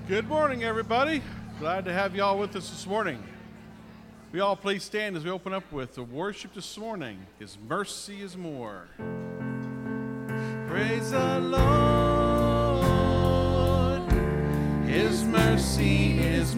Good morning, everybody. Glad to have you all with us this morning. We all please stand as we open up with the worship this morning. His mercy is more. Praise the Lord. His mercy is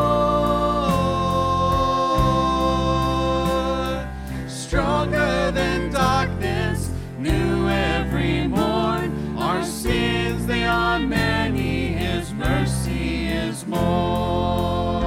more. Stronger than darkness, new every morn. Our sins, they are many. His mercy is more.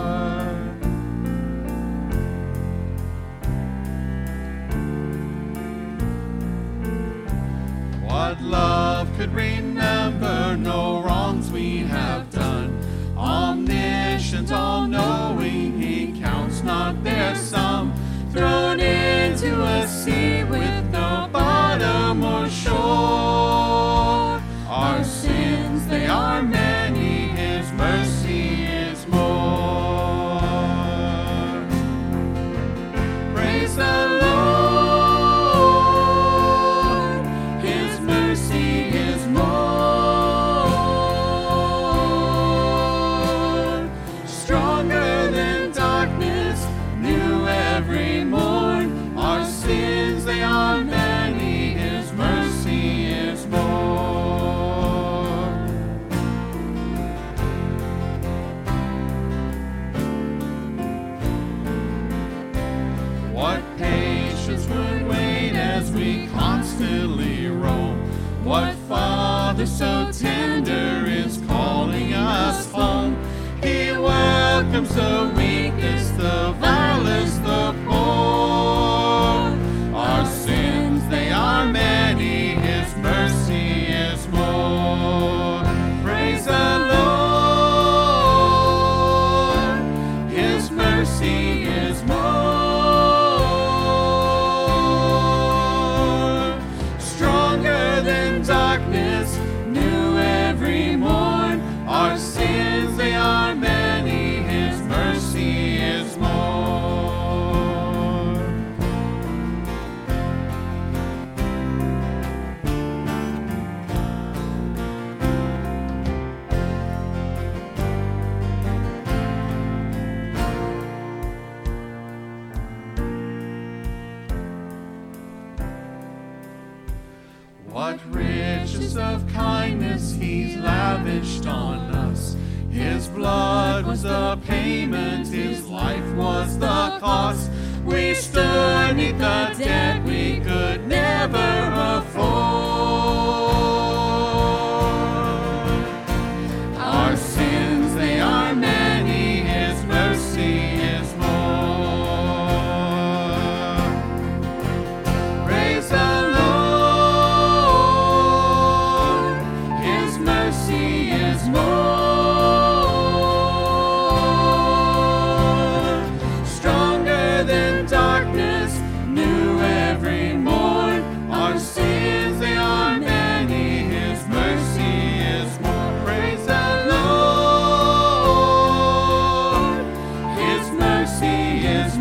What love could remember, no wrongs we have done. Omniscient, all-knowing, he counts not their sum. Thrown into a sea with no bottom or shore. Our sins, they are many, his mercy is more. Praise the Lord, his mercy is more. Stronger than darkness, new every morn. Our sins, they are many, his mercy is more. What patience would wait as we constantly roam? What Father so tender is calling us home? He welcomes the weakest, the vilest, the poor. Our sins, they are many, his mercy is more. Praise the Lord, his mercy is more. Stronger than darkness, new every morn. Our sins, they are many, his mercy is more. What riches of kindness he's lavished on us. His blood was the payment, his life was the cost. We stood neath the debt we could never afford. Our sins, they are many, his mercy is more. Praise the Lord, his mercy is more. Stronger than darkness, new every morn. Our sins, they are many, his mercy is more. Praise the Lord, his mercy is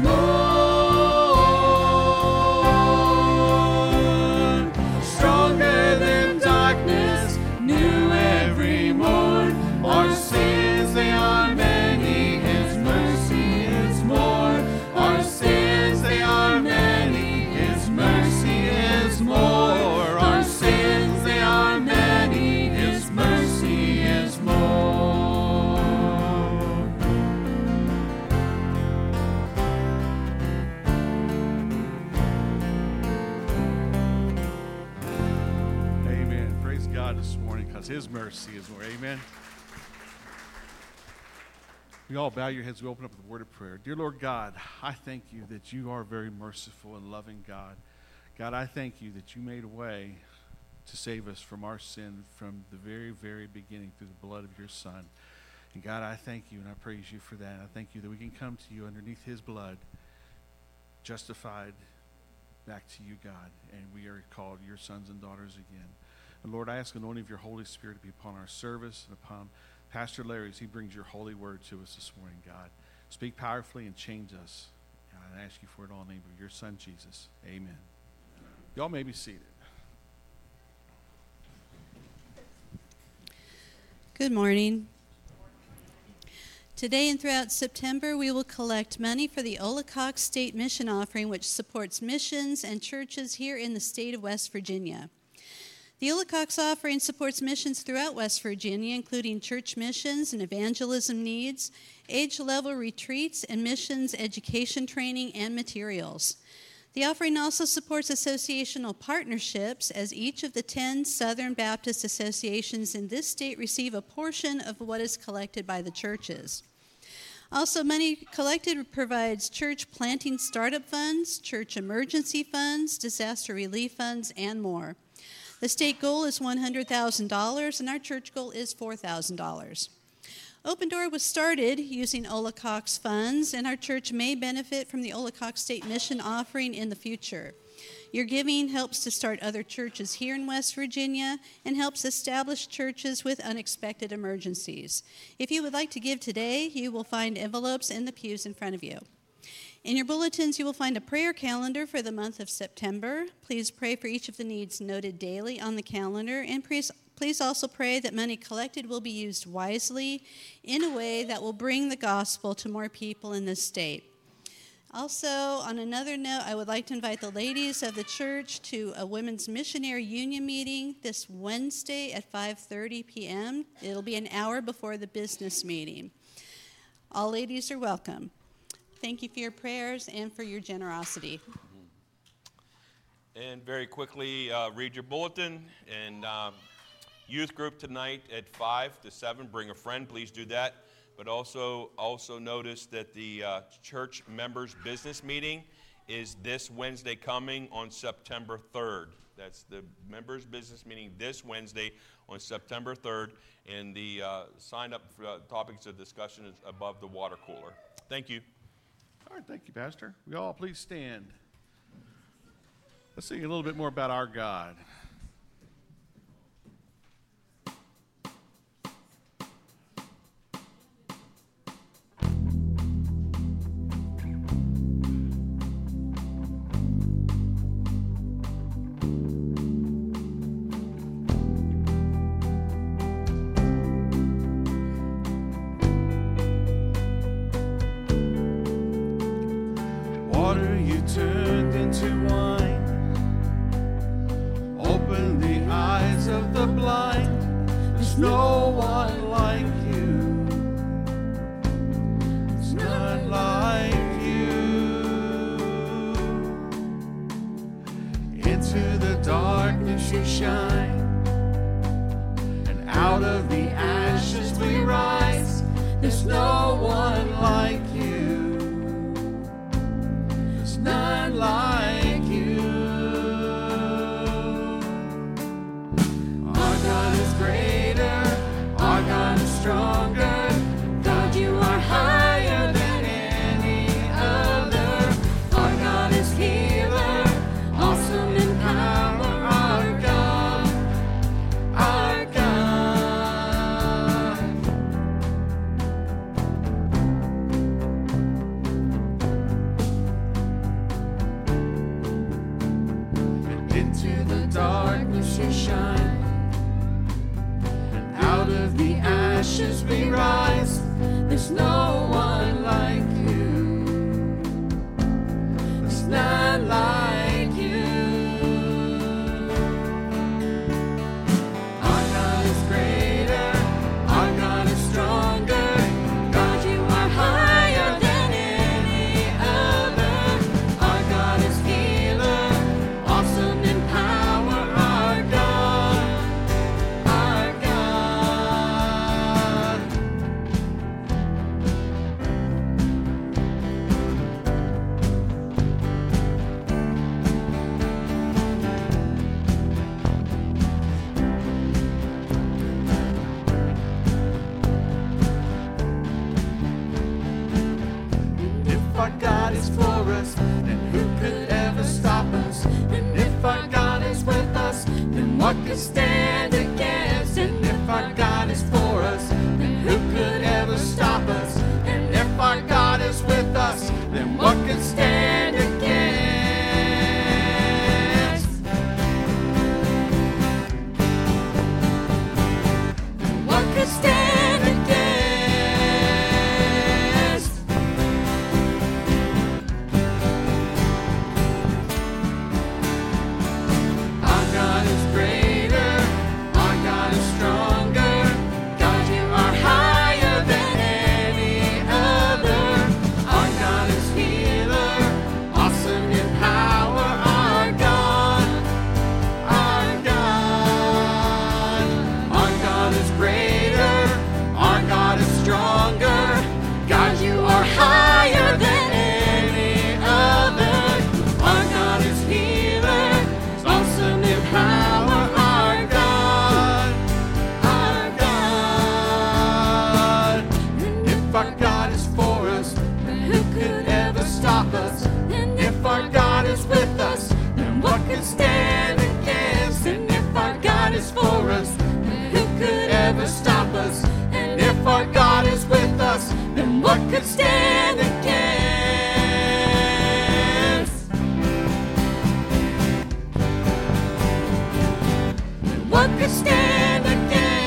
more. Stronger than darkness, new every morn. Our sins, they are many, his mercy is more. Our sins, they are many, his mercy is more. Our sins, they are many, his mercy is more. Amen. Praise God this morning because his mercy is more. Amen. We all bow your heads. We open up with a word of prayer. Dear Lord God, I thank you that you are very merciful and loving God. God, I thank you that you made a way to save us from our sin from the very, very beginning through the blood of your Son. And God, I thank you and I praise you for that. I thank you that we can come to you underneath his blood, justified back to you, God, and we are called your sons and daughters again. And Lord, I ask the anointing of your Holy Spirit to be upon our service and upon Pastor Larry as he brings your holy word to us this morning, God. Speak powerfully and change us. And I ask you for it all in the name of your Son, Jesus. Amen. Y'all may be seated. Good morning. Today and throughout September, we will collect money for the Olacock State Mission Offering, which supports missions and churches here in the state of West Virginia. The Olacock's offering supports missions throughout West Virginia, including church missions and evangelism needs, age-level retreats, and missions education training and materials. The offering also supports associational partnerships, as each of the 10 Southern Baptist associations in this state receive a portion of what is collected by the churches. Also, money collected provides church planting startup funds, church emergency funds, disaster relief funds, and more. The state goal is $100,000, and our church goal is $4,000. Open Door was started using Olacock's funds, and our church may benefit from the Olacock State Mission Offering in the future. Your giving helps to start other churches here in West Virginia and helps establish churches with unexpected emergencies. If you would like to give today, you will find envelopes in the pews in front of you. In your bulletins, you will find a prayer calendar for the month of September. Please pray for each of the needs noted daily on the calendar, and please also pray that money collected will be used wisely in a way that will bring the gospel to more people in this state. Also, on another note, I would like to invite the ladies of the church to a Women's Missionary Union meeting this Wednesday at 5:30 p.m. It'll be an hour before the business meeting. All ladies are welcome. Thank you for your prayers and for your generosity. And very quickly, read your bulletin. And youth group tonight at 5 to 7. Bring a friend. Please do that. But also notice that the church members business meeting is this Wednesday coming on September 3rd. That's the members business meeting this Wednesday on September 3rd. And the sign up for topics of discussion is above the water cooler. Thank you. All right, thank you, Pastor. We all please stand. Let's sing a little bit more about our God. Water you turned into wine, open the eyes of the blind. There's no one like you, there's none like you. Into the darkness you shine, and out of the ashes we rise. There's no one like you, none like you. Our God is greater, our God is stronger. God, you are higher than any other. Our God is healer, awesome in power. Our God, our God. Into the darkness you shine, and out of the ashes we rise. There's no one like you, there's none like you. Our God is greater, our God is stronger. God, you are higher than any other. Our God is healer, awesome in power. Our God, our God. And if our God is for us, then who could ever stop us? And if our God is with us, then what could stand against? And if our God is for us, then who could ever stop us? And if our God is with us, then what could stand against? What could stand against? could stand against? What could stand against?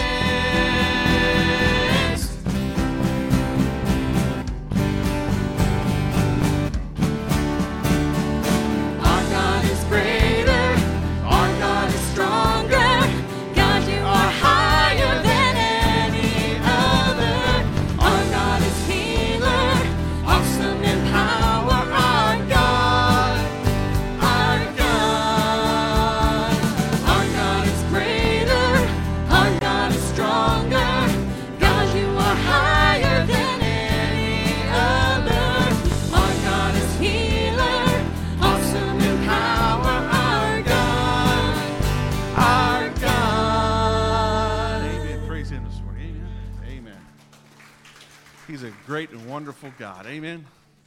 Our God is greater, our God is stronger. God, you are higher than any other. Our God is healer, awesome in power. Our God, our God. Our God is greater, our God is stronger. God, you are higher than any other. Our God is healer, awesome in power. Our God, our God. Amen. Praise him this morning. Amen. Amen. He's a great and wonderful God. Amen.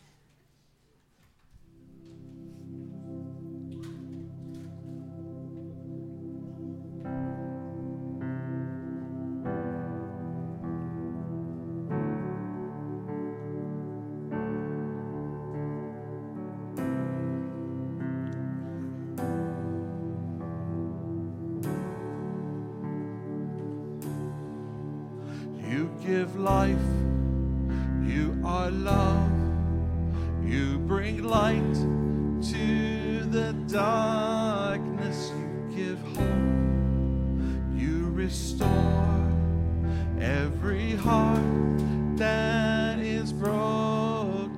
You give life, you are love, you bring light to the darkness, you give hope, you restore every heart that is broken.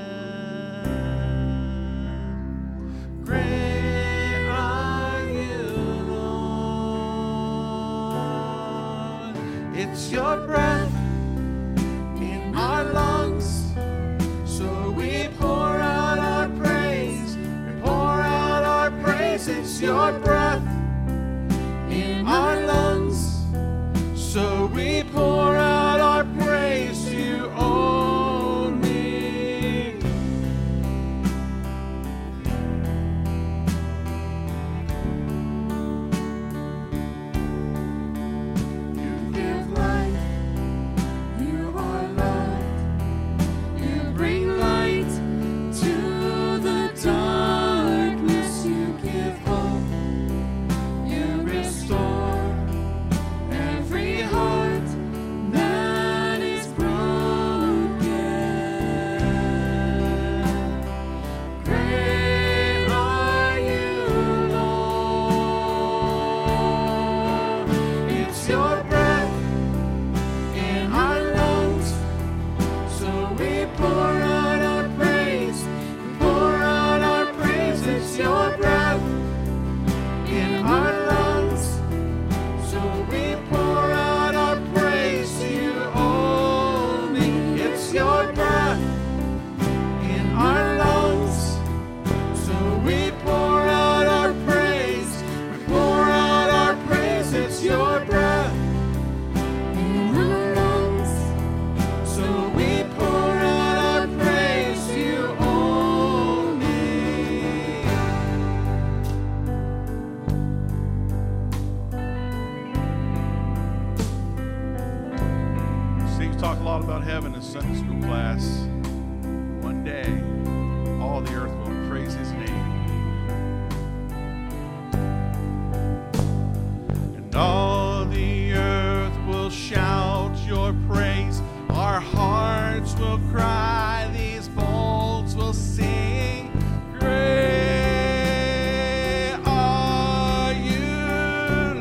Great are you, Lord. It's your breath in our lungs, so we pour out our praise. We pour out our praise. It's your breath in our lungs, so we pour out our praise to you only. You give life, you are love, you bring light to the darkness, you give hope, you restore every heart that is broken. Great are you, Lord. It's your breath in our lungs, so we pour out our praise. We pour out our praise. It's your breath in our lungs, so we pour out our praise to you only. It's your breath in our lungs, so we pour out our praise. We pour out our praise. It's your breath in our lungs, so we pour out our praise to you only. Steve talked a lot about heaven in Sunday school class. One day, all the earth will praise his name. And all the earth will shout your praise. Our hearts will cry, these bones will sing. Great are you,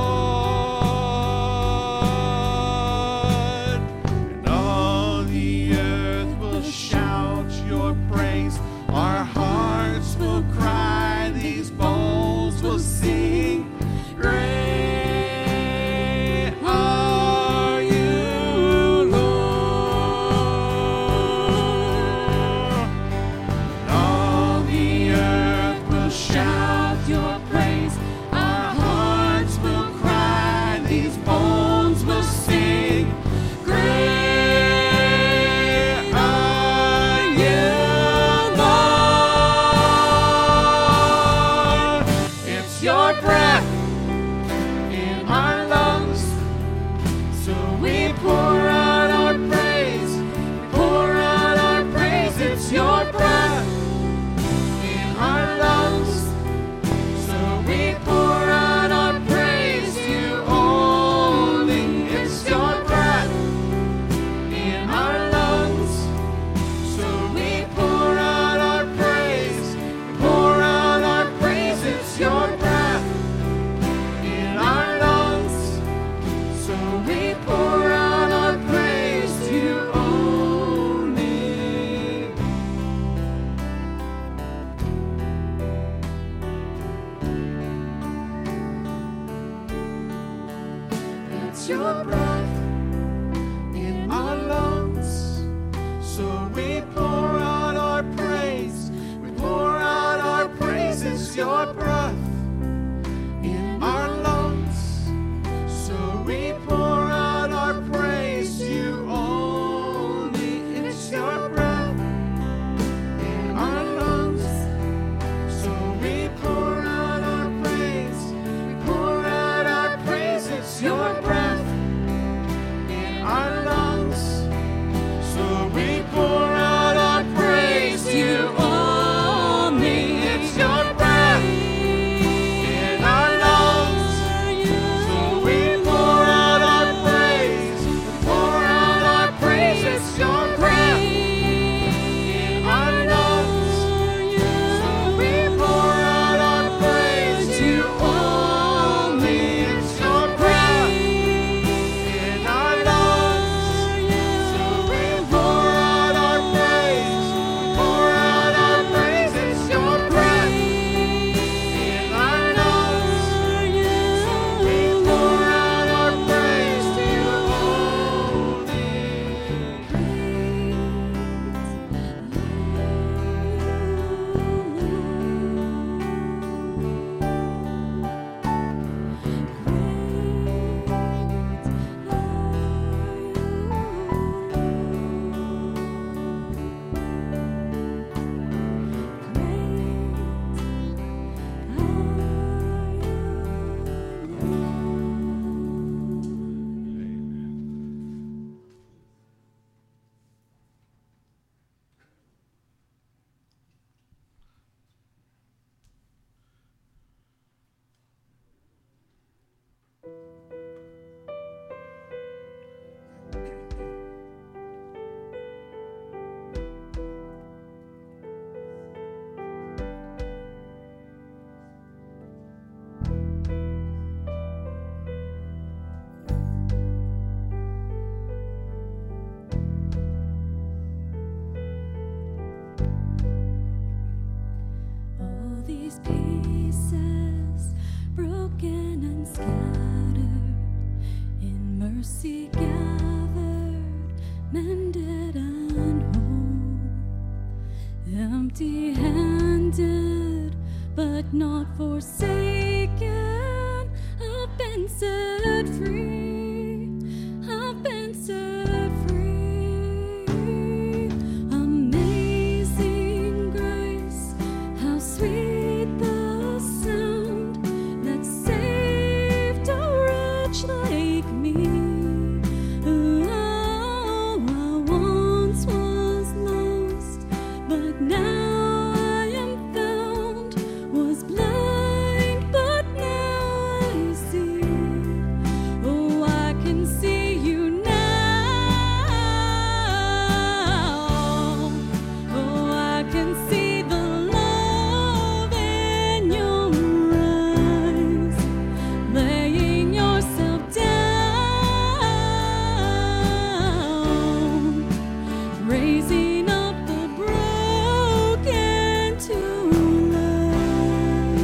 Lord. And all the earth will shout your praise. Our hearts will cry, these bones will sing. Great are you, Lord. mercy gathered, mended and whole, empty-handed but not forsaken. I've been set free, I've been set free. Amazing grace, how sweet the sound that saved a wretch like me. Oh, I once was lost, but now I am found, was blind, but now I see. Oh, I can see you now. Oh, I can see the love in your eyes, laying yourself down, raising up the broken to life.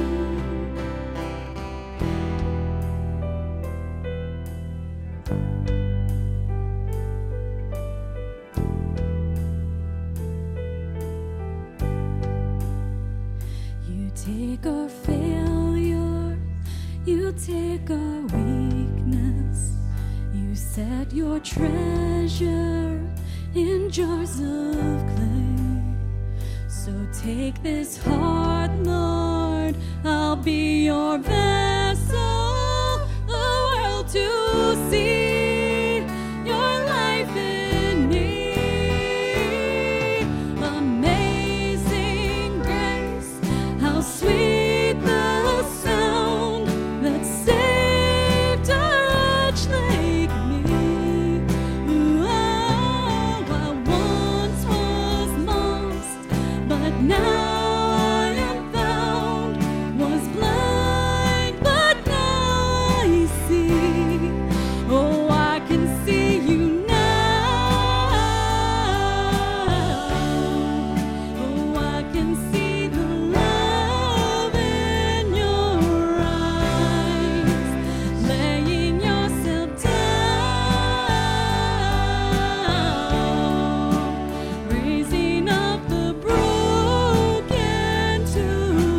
You take our failure, you take our weakness, you set your treasure in jars of clay. So take this heart, Lord, I'll be your vessel, the world to see your life in me. Amazing grace, how sweet the sound that saved a wretch like me. Oh, I once was lost, but now I am found, was blind, but now I see. Oh, I can see you now. Oh, I can see the love in your eyes, laying yourself down, raising up the broken to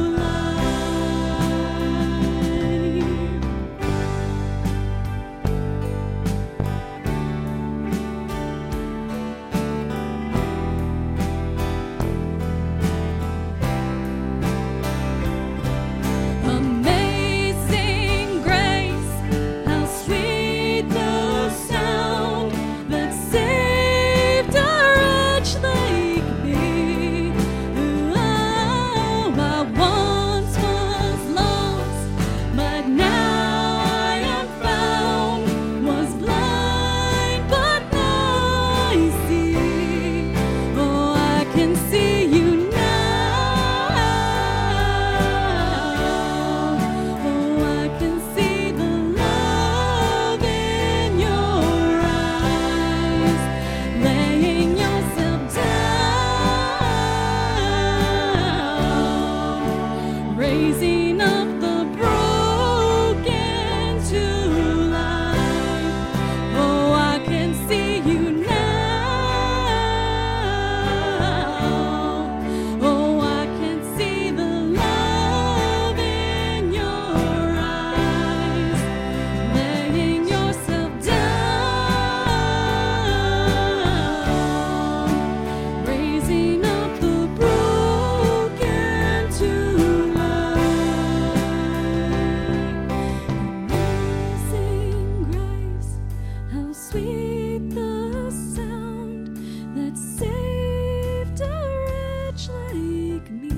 Amazing grace, how sweet the sound that saved a wretch like me. Oh, I once was lost, but now I am found, was blind, but now I see. Oh, I can see you now. Oh, I can see the love in your eyes, laying yourself down, raising up the broken to life. Oh, I can see you now. Oh, I can see the love in your eyes, laying yourself down, raising up the broken to life. Amazing grace, how sweet the sound that saved a wretch like me.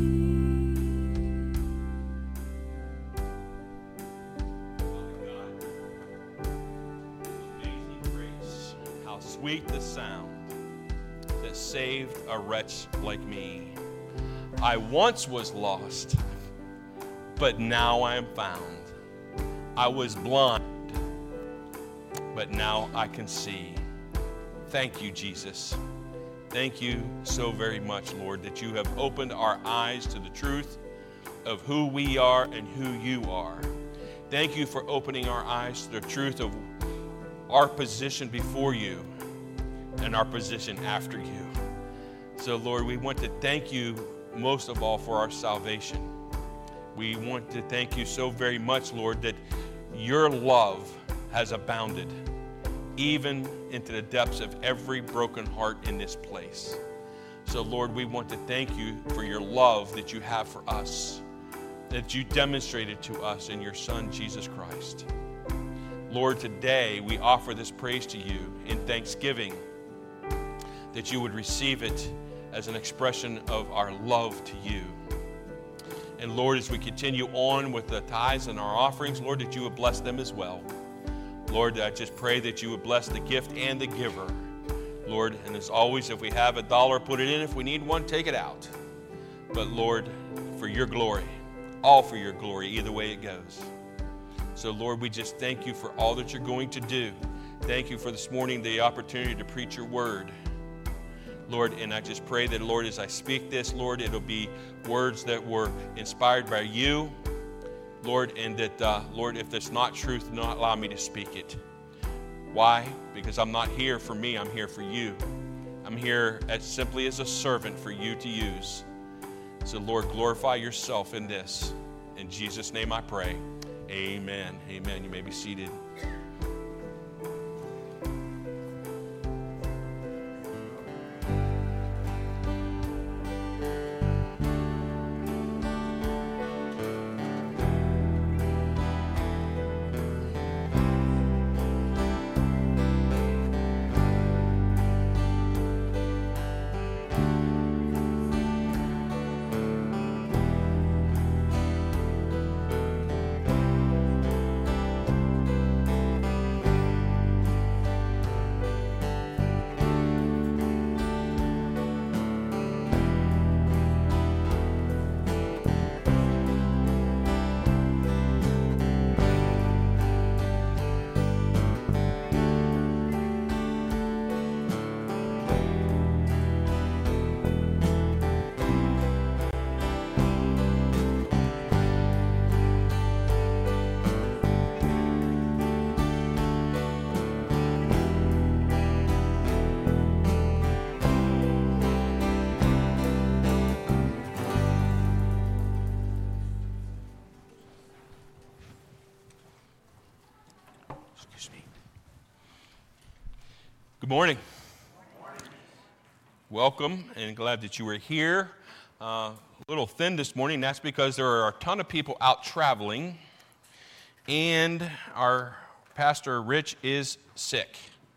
Amazing grace, how sweet the sound that saved a wretch like me. I once was lost, but now I am found. I was blind, but now I can see. Thank you, Jesus. Thank you so very much, Lord, that you have opened our eyes to the truth of who we are and who you are. Thank you for opening our eyes to the truth of our position before you and our position after you. So, Lord, we want to thank you most of all for our salvation. We want to thank you so very much, Lord, that your love has abounded even into the depths of every broken heart in this place. So, Lord, we want to thank you for your love that you have for us, that you demonstrated to us in your Son, Jesus Christ. Lord, today we offer this praise to you in thanksgiving, that you would receive it as an expression of our love to you. And Lord, as we continue on with the tithes and our offerings, Lord, that you would bless them as well. Lord, I just pray that you would bless the gift and the giver. Lord, and as always, if we have $1, put it in. If we need one, take it out. But Lord, for your glory, all for your glory, either way it goes. So Lord, we just thank you for all that you're going to do. Thank you for this morning, the opportunity to preach your word. Lord, and I just pray that, Lord, as I speak this, Lord, it'll be words that were inspired by you, Lord, and that, Lord, if it's not truth, do not allow me to speak it. Why? Because I'm not here for me, I'm here for you. I'm here simply as a servant for you to use. So, Lord, glorify yourself in this. In Jesus' name I pray. Amen. Amen. You may be seated. Good morning. Welcome, and glad that you were here. A little thin this morning. That's because there are a ton of people out traveling, and our pastor Rich is sick.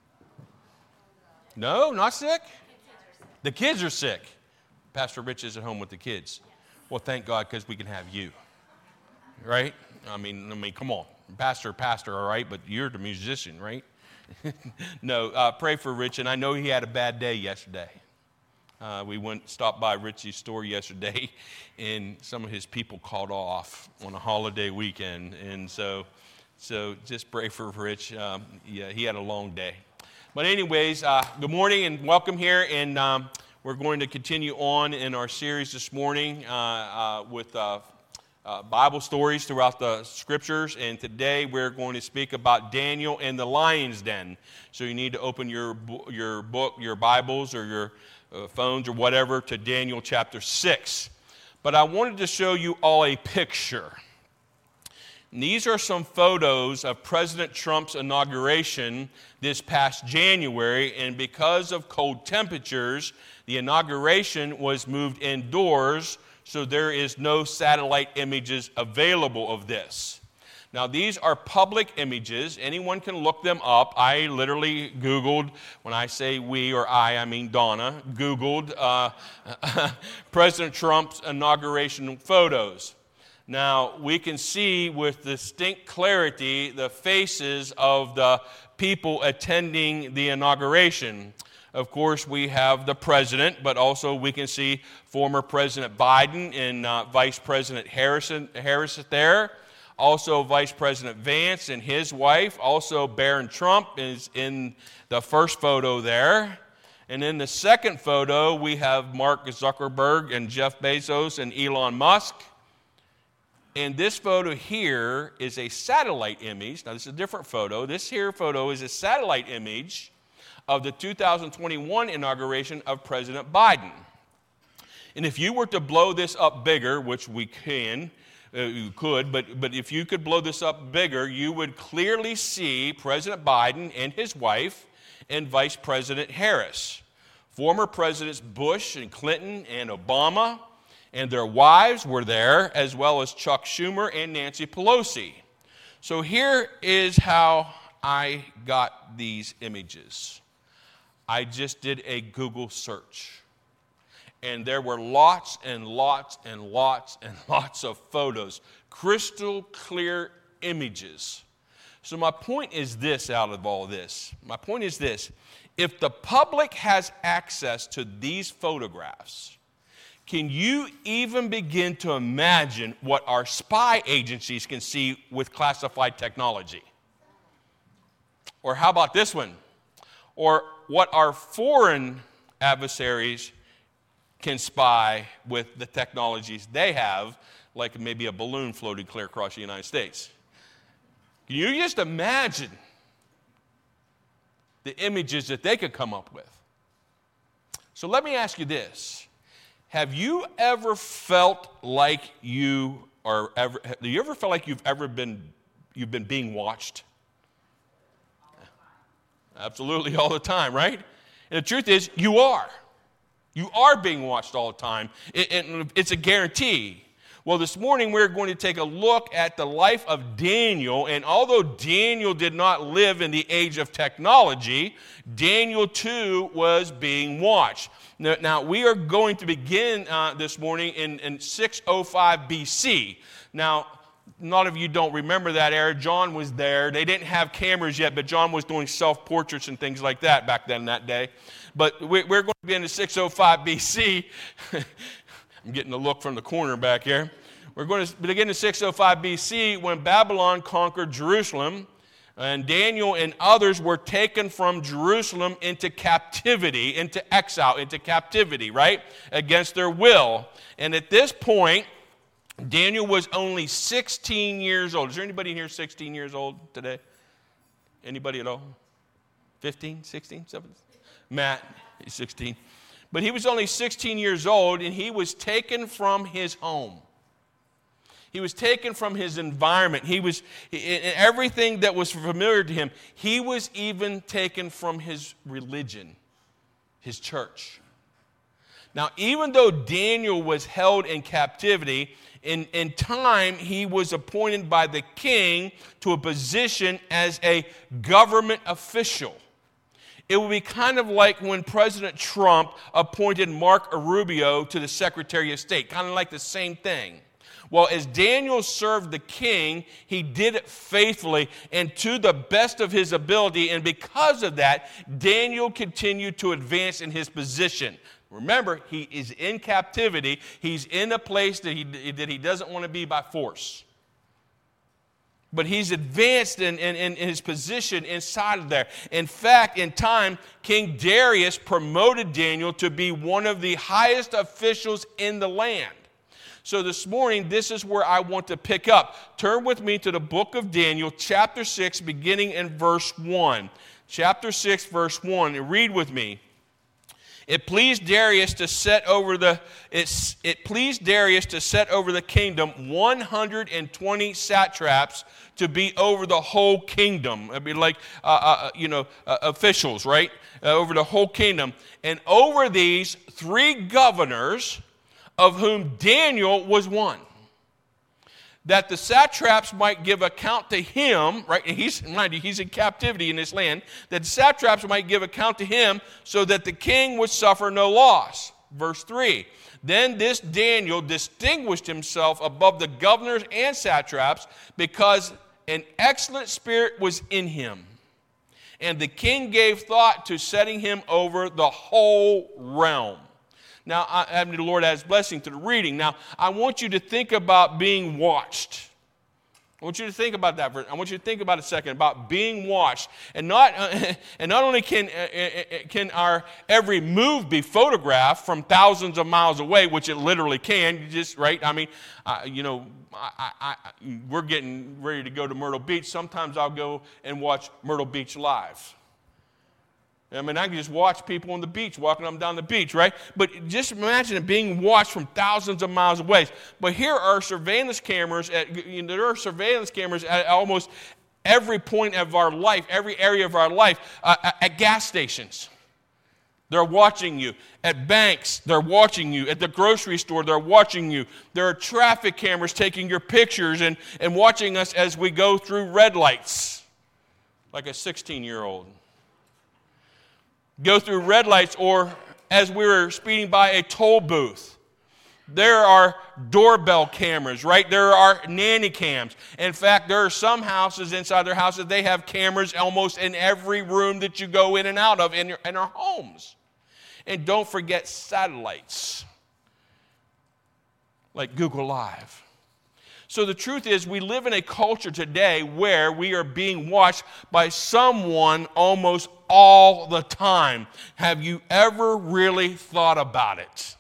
No, not sick? The kids are sick. Pastor Rich is at home with the kids. Well, thank God, because we can have you, right? I mean, come on, pastor, all right, but you're the musician, right? No, pray for Rich, and I know he had a bad day yesterday. We stopped by Richie's store yesterday, and some of his people called off on a holiday weekend, and so just pray for Rich. Yeah, he had a long day. But anyways, good morning and welcome here, and we're going to continue on in our series this morning with Bible stories throughout the scriptures, and today we're going to speak about Daniel and the lion's den. So you need to open your book, your Bibles, or your phones or whatever to Daniel chapter 6. But I wanted to show you all a picture. And these are some photos of President Trump's inauguration this past January, and because of cold temperatures, the inauguration was moved indoors, so there is no satellite images available of this. Now, these are public images. Anyone can look them up. I literally Googled, when I say we or I mean Donna, Googled President Trump's inauguration photos. Now, we can see with distinct clarity the faces of the people attending the inauguration. Of course, we have the president, but also we can see former President Biden and Vice President Harris there. Also, Vice President Vance and his wife. Also, Barron Trump is in the first photo there. And in the second photo, we have Mark Zuckerberg and Jeff Bezos and Elon Musk. And this photo here is a satellite image. Now, this is a different photo. This here photo is a satellite image of the 2021 inauguration of President Biden. And if you were to blow this up bigger, which we can, you could, but if you could blow this up bigger, you would clearly see President Biden and his wife and Vice President Harris. Former Presidents Bush and Clinton and Obama and their wives were there, as well as Chuck Schumer and Nancy Pelosi. So here is how I got these images. I just did a Google search. And there were lots and lots and lots and lots of photos, crystal clear images. So my point is this out of all this. My point is this. If the public has access to these photographs, can you even begin to imagine what our spy agencies can see with classified technology? Or how about this one? Or what our foreign adversaries can spy with the technologies they have, like maybe a balloon floating clear across the United States. Can you just imagine the images that they could come up with? So let me ask you this. Have you ever felt like you've ever been being watched? Absolutely, all the time, right? And the truth is, you are. You are being watched all the time. It's a guarantee. Well, this morning we're going to take a look at the life of Daniel. And although Daniel did not live in the age of technology, Daniel too was being watched. Now we are going to begin this morning in 605 BC. Now, a lot of you don't remember that era. John was there. They didn't have cameras yet, but John was doing self-portraits and things like that back then, that day. But we're going to be in 605 BC. I'm getting a look from the corner back here. We're going to begin in 605 BC when Babylon conquered Jerusalem, and Daniel and others were taken from Jerusalem into captivity, into exile, into captivity, right? Against their will. And at this point, Daniel was only 16 years old. Is there anybody here 16 years old today? Anybody at all? 15, 16, 17? Matt, he's 16. But he was only 16 years old, and he was taken from his home. He was taken from his environment. Everything that was familiar to him. He was even taken from his religion, his church. Now, even though Daniel was held in captivity, in time he was appointed by the king to a position as a government official. It would be kind of like when President Trump appointed Marco Rubio to the Secretary of State, kind of like the same thing. Well, as Daniel served the king, he did it faithfully and to the best of his ability, and because of that, Daniel continued to advance in his position. Remember, he is in captivity. He's in a place that he doesn't want to be by force. But he's advanced in his position inside of there. In fact, in time, King Darius promoted Daniel to be one of the highest officials in the land. So this morning, this is where I want to pick up. Turn with me to the book of Daniel, chapter 6, beginning in verse 1. Chapter 6, verse 1. And read with me. It pleased Darius to set over the kingdom 120 satraps to be over the whole kingdom. It'd be like officials, right? Over the whole kingdom. And over these 3 governors, of whom Daniel was one, that the satraps might give account to him, right? And he's in captivity in this land, that the satraps might give account to him so that the king would suffer no loss. Verse 3, then this Daniel distinguished himself above the governors and satraps because an excellent spirit was in him. And the king gave thought to setting him over the whole realm. Now, the Lord adds blessing to the reading. Now, I want you to think about being watched. I want you to think about that. I want you to think about a second about being watched, and not only can our every move be photographed from thousands of miles away, which it literally can. You just right. I mean, we're getting ready to go to Myrtle Beach. Sometimes I'll go and watch Myrtle Beach live. I mean, I can just watch people on the beach, walking up and down the beach, right? But just imagine it being watched from thousands of miles away. But here are surveillance cameras. There are surveillance cameras at almost every point of our life, every area of our life, at gas stations. They're watching you. At banks, they're watching you. At the grocery store, they're watching you. There are traffic cameras taking your pictures and watching us as we go through red lights, like a 16-year-old. Go through red lights, or as we were speeding by a toll booth. There are doorbell cameras, right? There are nanny cams. In fact, there are some houses inside their houses, they have cameras almost in every room that you go in and out of in our homes. And don't forget satellites, like Google Live. So the truth is, we live in a culture today where we are being watched by someone almost all the time. Have you ever really thought about it?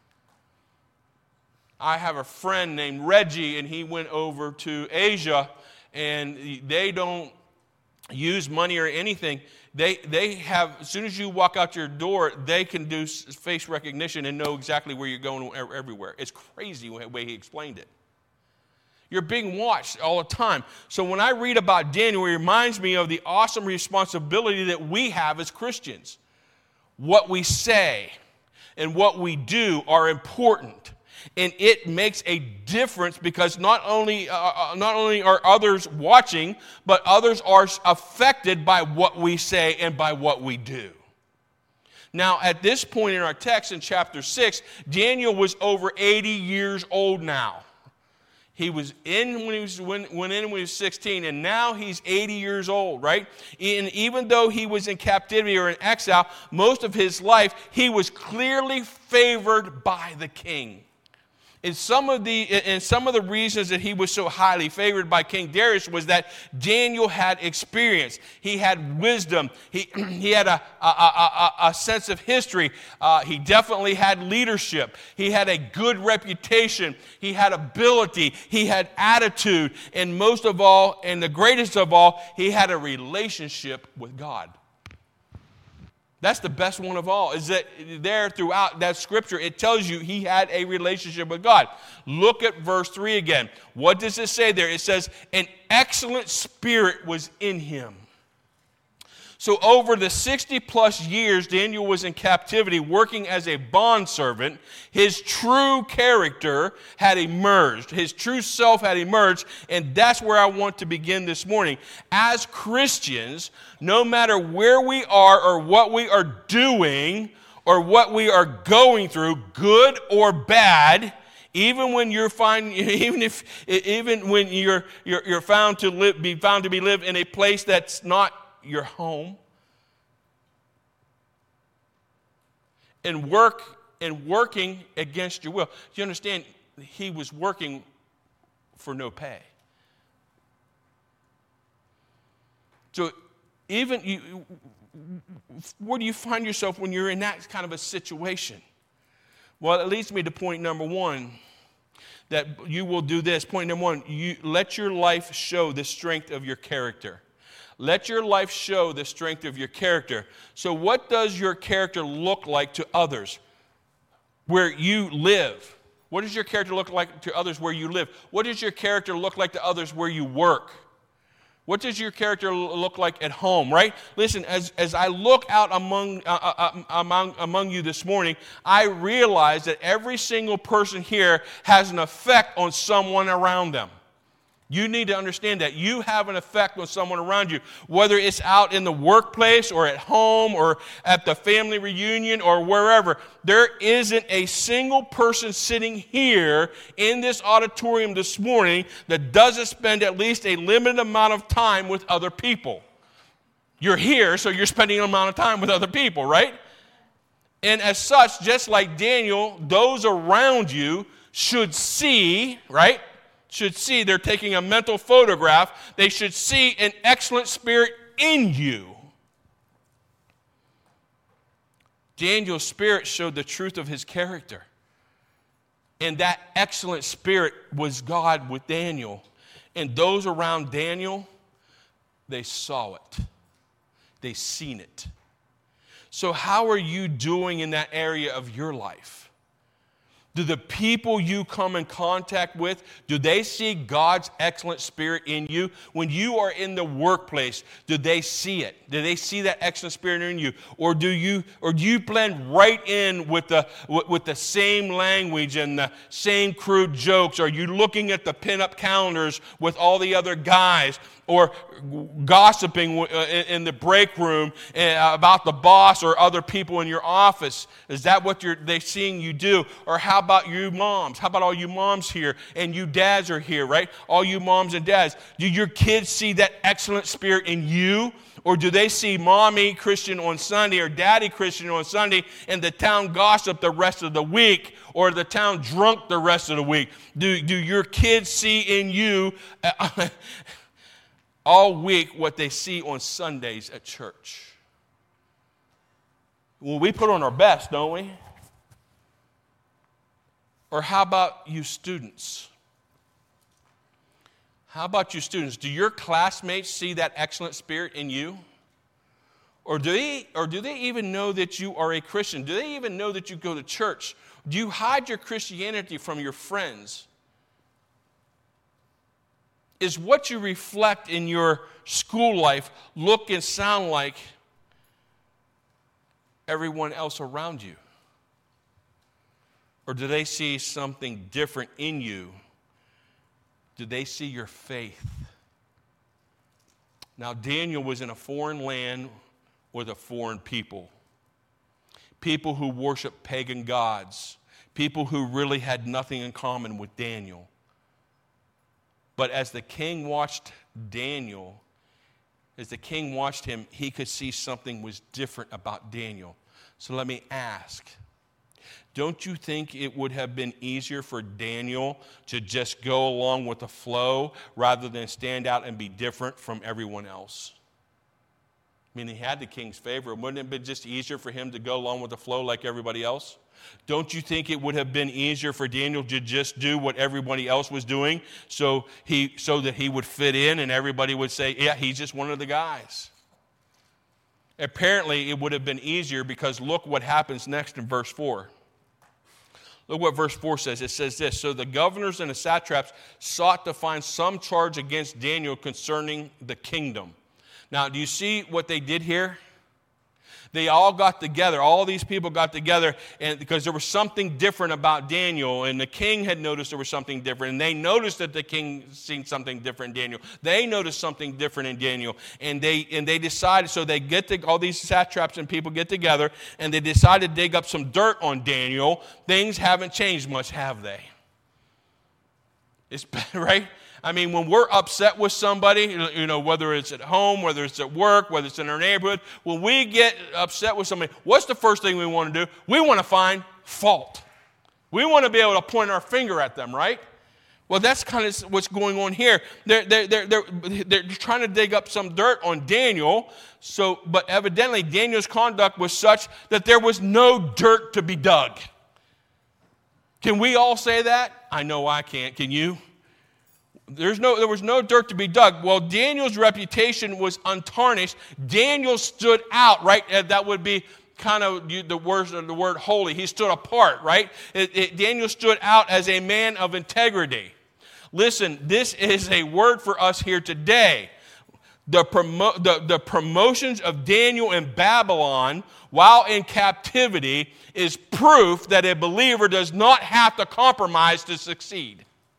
I have a friend named Reggie, and he went over to Asia, and they don't use money or anything. They have, as soon as you walk out your door, they can do face recognition and know exactly where you're going everywhere. It's crazy the way he explained it. You're being watched all the time. So when I read about Daniel, it reminds me of the awesome responsibility that we have as Christians. What we say and what we do are important. And it makes a difference because not only are others watching, but others are affected by what we say and by what we do. Now, at this point in our text in chapter 6, Daniel was over 80 years old now. He was in when he was 16, and now he's 80 years old, right? And even though he was in captivity or in exile, most of his life, he was clearly favored by the king. And some of the reasons that he was so highly favored by King Darius was that Daniel had experience. He had wisdom. He had a sense of history. He definitely had leadership. He had a good reputation. He had ability. He had attitude. And most of all, and the greatest of all, he had a relationship with God. That's the best one of all, is that there throughout that scripture, it tells you he had a relationship with God. Look at verse 3 again. What does it say there? It says, an excellent spirit was in him. So over the 60-plus years Daniel was in captivity working as a bondservant, his true character had emerged. His true self had emerged, and that's where I want to begin this morning. As Christians, no matter where we are or what we are doing or what we are going through, good or bad, even when you're found to live in a place that's not your home, and working against your will. Do you understand? He was working for no pay. So even where do you find yourself when you're in that kind of a situation? Well, it leads me to point number one, that you will do this. Point number one, you let your life show the strength of your character. Let your life show the strength of your character. So what does your character look like to others where you live? What does your character look like to others where you live? What does your character look like to others where you work? What does your character look like at home, right? Listen, as I look out among you this morning, I realize that every single person here has an effect on someone around them. You need to understand that. You have an effect on someone around you, whether it's out in the workplace or at home or at the family reunion or wherever. There isn't a single person sitting here in this auditorium this morning that doesn't spend at least a limited amount of time with other people. You're here, so you're spending an amount of time with other people, right? And as such, just like Daniel, those around you should see, right? should see, they're taking a mental photograph, they should see an excellent spirit in you. Daniel's spirit showed the truth of his character. And that excellent spirit was God with Daniel. And those around Daniel, they saw it. They seen it. So how are you doing in that area of your life? Do the people you come in contact with, do they see God's excellent spirit in you? When you are in the workplace, do they see it? Do they see that excellent spirit in you? Or do you blend right in with the same language and the same crude jokes? Are you looking at the pinup calendars with all the other guys? Or gossiping in the break room about the boss or other people in your office? Is that what they're seeing you do? Or how about you moms? How about all you moms here? And you dads are here, right? All you moms and dads. Do your kids see that excellent spirit in you? Or do they see mommy Christian on Sunday or daddy Christian on Sunday and the town gossip the rest of the week, or the town drunk the rest of the week? Do your kids see in you all week what they see on Sundays at church? Well, we put on our best, don't we? Or how about you students? How about you students? Do your classmates see that excellent spirit in you? Or do they even know that you are a Christian? Do they even know that you go to church? Do you hide your Christianity from your friends? Is what you reflect in your school life look and sound like everyone else around you? Or do they see something different in you? Do they see your faith? Now, Daniel was in a foreign land with a foreign people. People who worship pagan gods. People who really had nothing in common with Daniel. But as the king watched Daniel, as the king watched him, he could see something was different about Daniel. So let me ask, don't you think it would have been easier for Daniel to just go along with the flow rather than stand out and be different from everyone else? I mean, he had the king's favor. Wouldn't it have been just easier for him to go along with the flow like everybody else? Don't you think it would have been easier for Daniel to just do what everybody else was doing so that he would fit in and everybody would say, yeah, he's just one of the guys? Apparently, it would have been easier because look what happens next in verse 4. Look what verse 4 says. It says this: so the governors and the satraps sought to find some charge against Daniel concerning the kingdom. Now, do you see what they did here? They all got together. All these people got together and because there was something different about Daniel, and the king had noticed there was something different, and they noticed that the king seen something different in Daniel. They noticed something different in Daniel, and they decided. So they all these satraps and people get together, and they decided to dig up some dirt on Daniel. Things haven't changed much, have they? It's right. I mean, when we're upset with somebody, whether it's at home, whether it's at work, whether it's in our neighborhood, when we get upset with somebody, what's the first thing we want to do? We want to find fault. We want to be able to point our finger at them, right? Well, that's kind of what's going on here. They're trying to dig up some dirt on Daniel, but evidently Daniel's conduct was such that there was no dirt to be dug. Can we all say that? I know I can't. Can you? There was no dirt to be dug. Well, Daniel's reputation was untarnished. Daniel stood out, right? That would be kind of the word holy. He stood apart, right? Daniel stood out as a man of integrity. Listen, this is a word for us here today. The promotions of Daniel in Babylon while in captivity is proof that a believer does not have to compromise to succeed.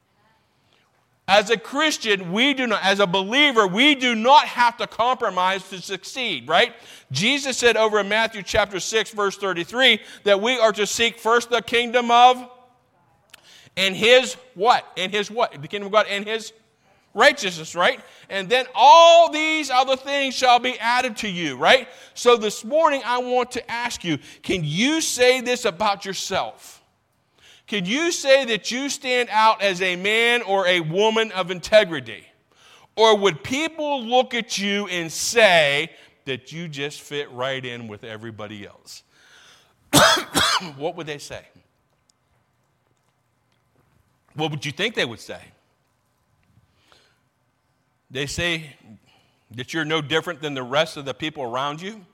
As a Christian, as a believer, we do not have to compromise to succeed, right? Jesus said over in Matthew chapter 6, verse 33, that we are to seek first the kingdom of, and his what? And his what? The kingdom of God and his righteousness, right? And then all these other things shall be added to you, right? So this morning I want to ask you, can you say this about yourself? Can you say that you stand out as a man or a woman of integrity? Or would people look at you and say that you just fit right in with everybody else? What would they say? What would you think they would say? They say that you're no different than the rest of the people around you?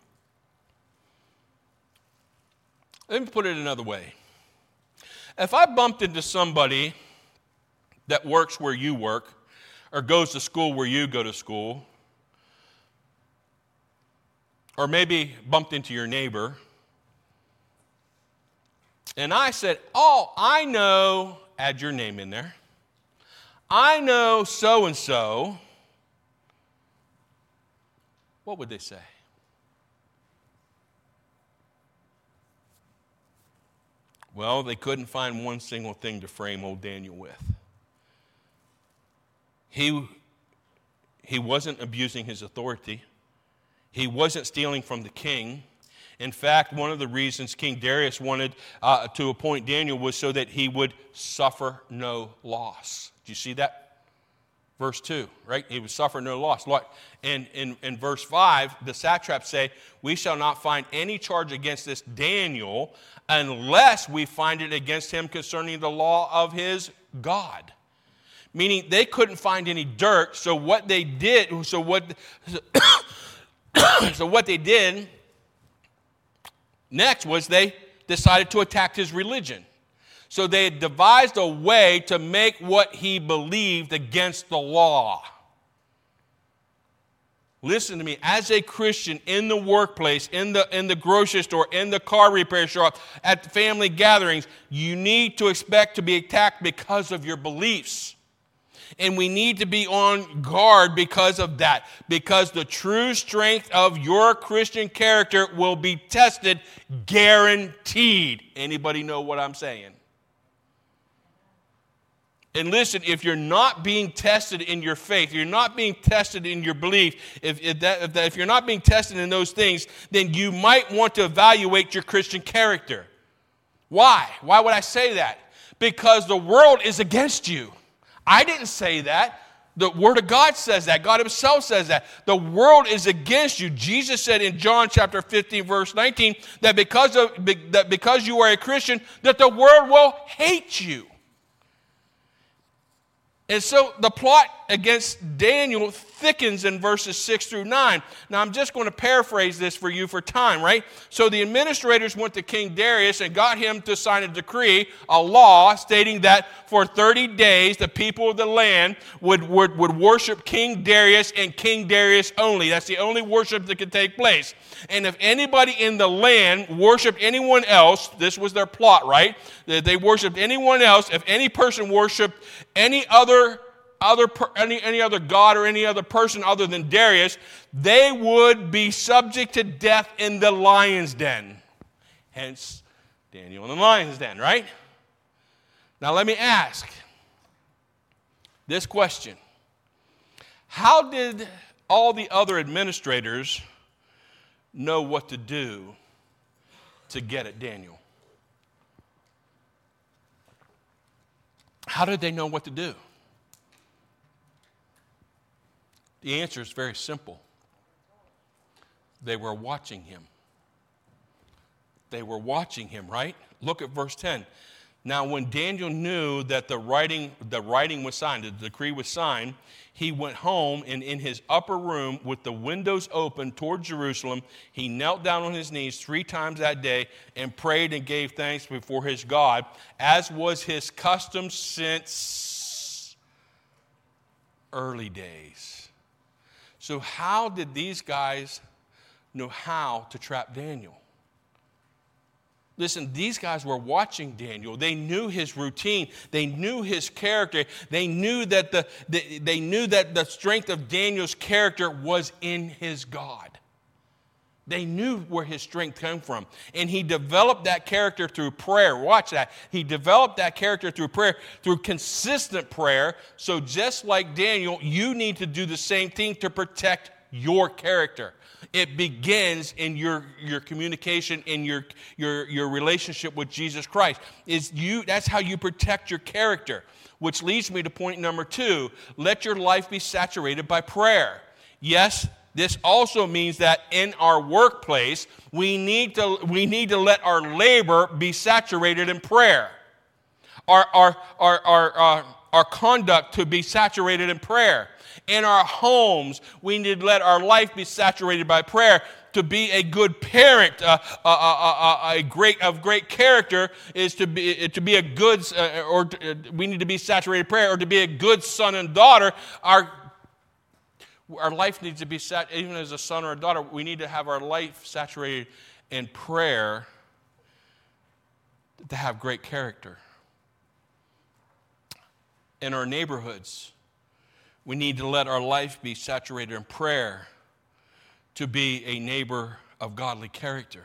Let me put it another way. If I bumped into somebody that works where you work or goes to school where you go to school, or maybe bumped into your neighbor, and I said, oh, I know, add your name in there, I know so-and-so, what would they say? Well, they couldn't find one single thing to frame old Daniel with. He wasn't abusing his authority. He wasn't stealing from the king. In fact, one of the reasons King Darius wanted to appoint Daniel was so that he would suffer no loss. Do you see that? Verse 2, right? He would suffer no loss. Look, in verse 5, the satraps say, we shall not find any charge against this Daniel unless we find it against him concerning the law of his God. Meaning they couldn't find any dirt, so what they did next was they decided to attack his religion. So they had devised a way to make what he believed against the law. Listen to me, as a Christian in the workplace, in the grocery store, in the car repair shop, at the family gatherings, you need to expect to be attacked because of your beliefs. And we need to be on guard because of that. Because the true strength of your Christian character will be tested, guaranteed. Anybody know what I'm saying? And listen, if you're not being tested in your faith, you're not being tested in your belief, if you're not being tested in those things, then you might want to evaluate your Christian character. Why? Why would I say that? Because the world is against you. I didn't say that. The Word of God says that. God himself says that. The world is against you. Jesus said in John chapter 15, verse 19, that because you are a Christian, that the world will hate you. And so the plot against Daniel thickens in verses 6 through 9. Now, I'm just going to paraphrase this for you for time, right? So the administrators went to King Darius and got him to sign a decree, a law, stating that for 30 days the people of the land would worship King Darius and King Darius only. That's the only worship that could take place. And if anybody in the land worshiped anyone else, this was their plot, right? They worshiped anyone else. If any person worshiped any other god or any other person other than Darius, they would be subject to death in the lion's den. Hence, Daniel in the lion's den, right? Now let me ask this question. How did all the other administrators know what to do to get at Daniel? How did they know what to do? The answer is very simple. They were watching him. They were watching him, right? Look at verse 10. Now, when Daniel knew that the writing was signed, the decree was signed, he went home, and in his upper room with the windows open toward Jerusalem, he knelt down on his knees 3 times that day and prayed and gave thanks before his God, as was his custom since early days. So how did these guys know how to trap Daniel? Listen, these guys were watching Daniel. They knew his routine. They knew his character. They knew that the strength of Daniel's character was in his God. They knew where his strength came from. And he developed that character through prayer. Watch that. He developed that character through prayer, through consistent prayer. So just like Daniel, you need to do the same thing to protect your character. It begins in your communication, in your relationship with Jesus Christ. That's how you protect your character. Which leads me to point number 2. Let your life be saturated by prayer. Yes, this also means that in our workplace, we need to let our labor be saturated in prayer. Our conduct to be saturated in prayer. In our homes, we need to let our life be saturated by prayer. To be a good parent, of great character, is to be a good, we need to be saturated in prayer, or to be a good son and daughter. Our life needs to be even as a son or a daughter, we need to have our life saturated in prayer to have great character. In our neighborhoods, we need to let our life be saturated in prayer to be a neighbor of godly character.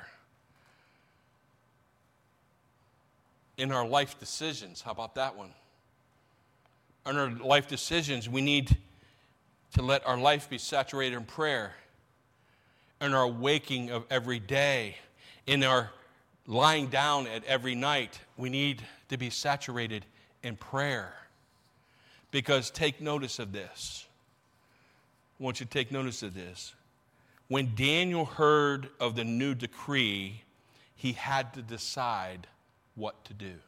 In our life decisions, how about that one? In our life decisions, we need to let our life be saturated in prayer. In our waking of every day, in our lying down at every night, we need to be saturated in prayer. Because take notice of this. I want you to take notice of this. When Daniel heard of the new decree, he had to decide what to do.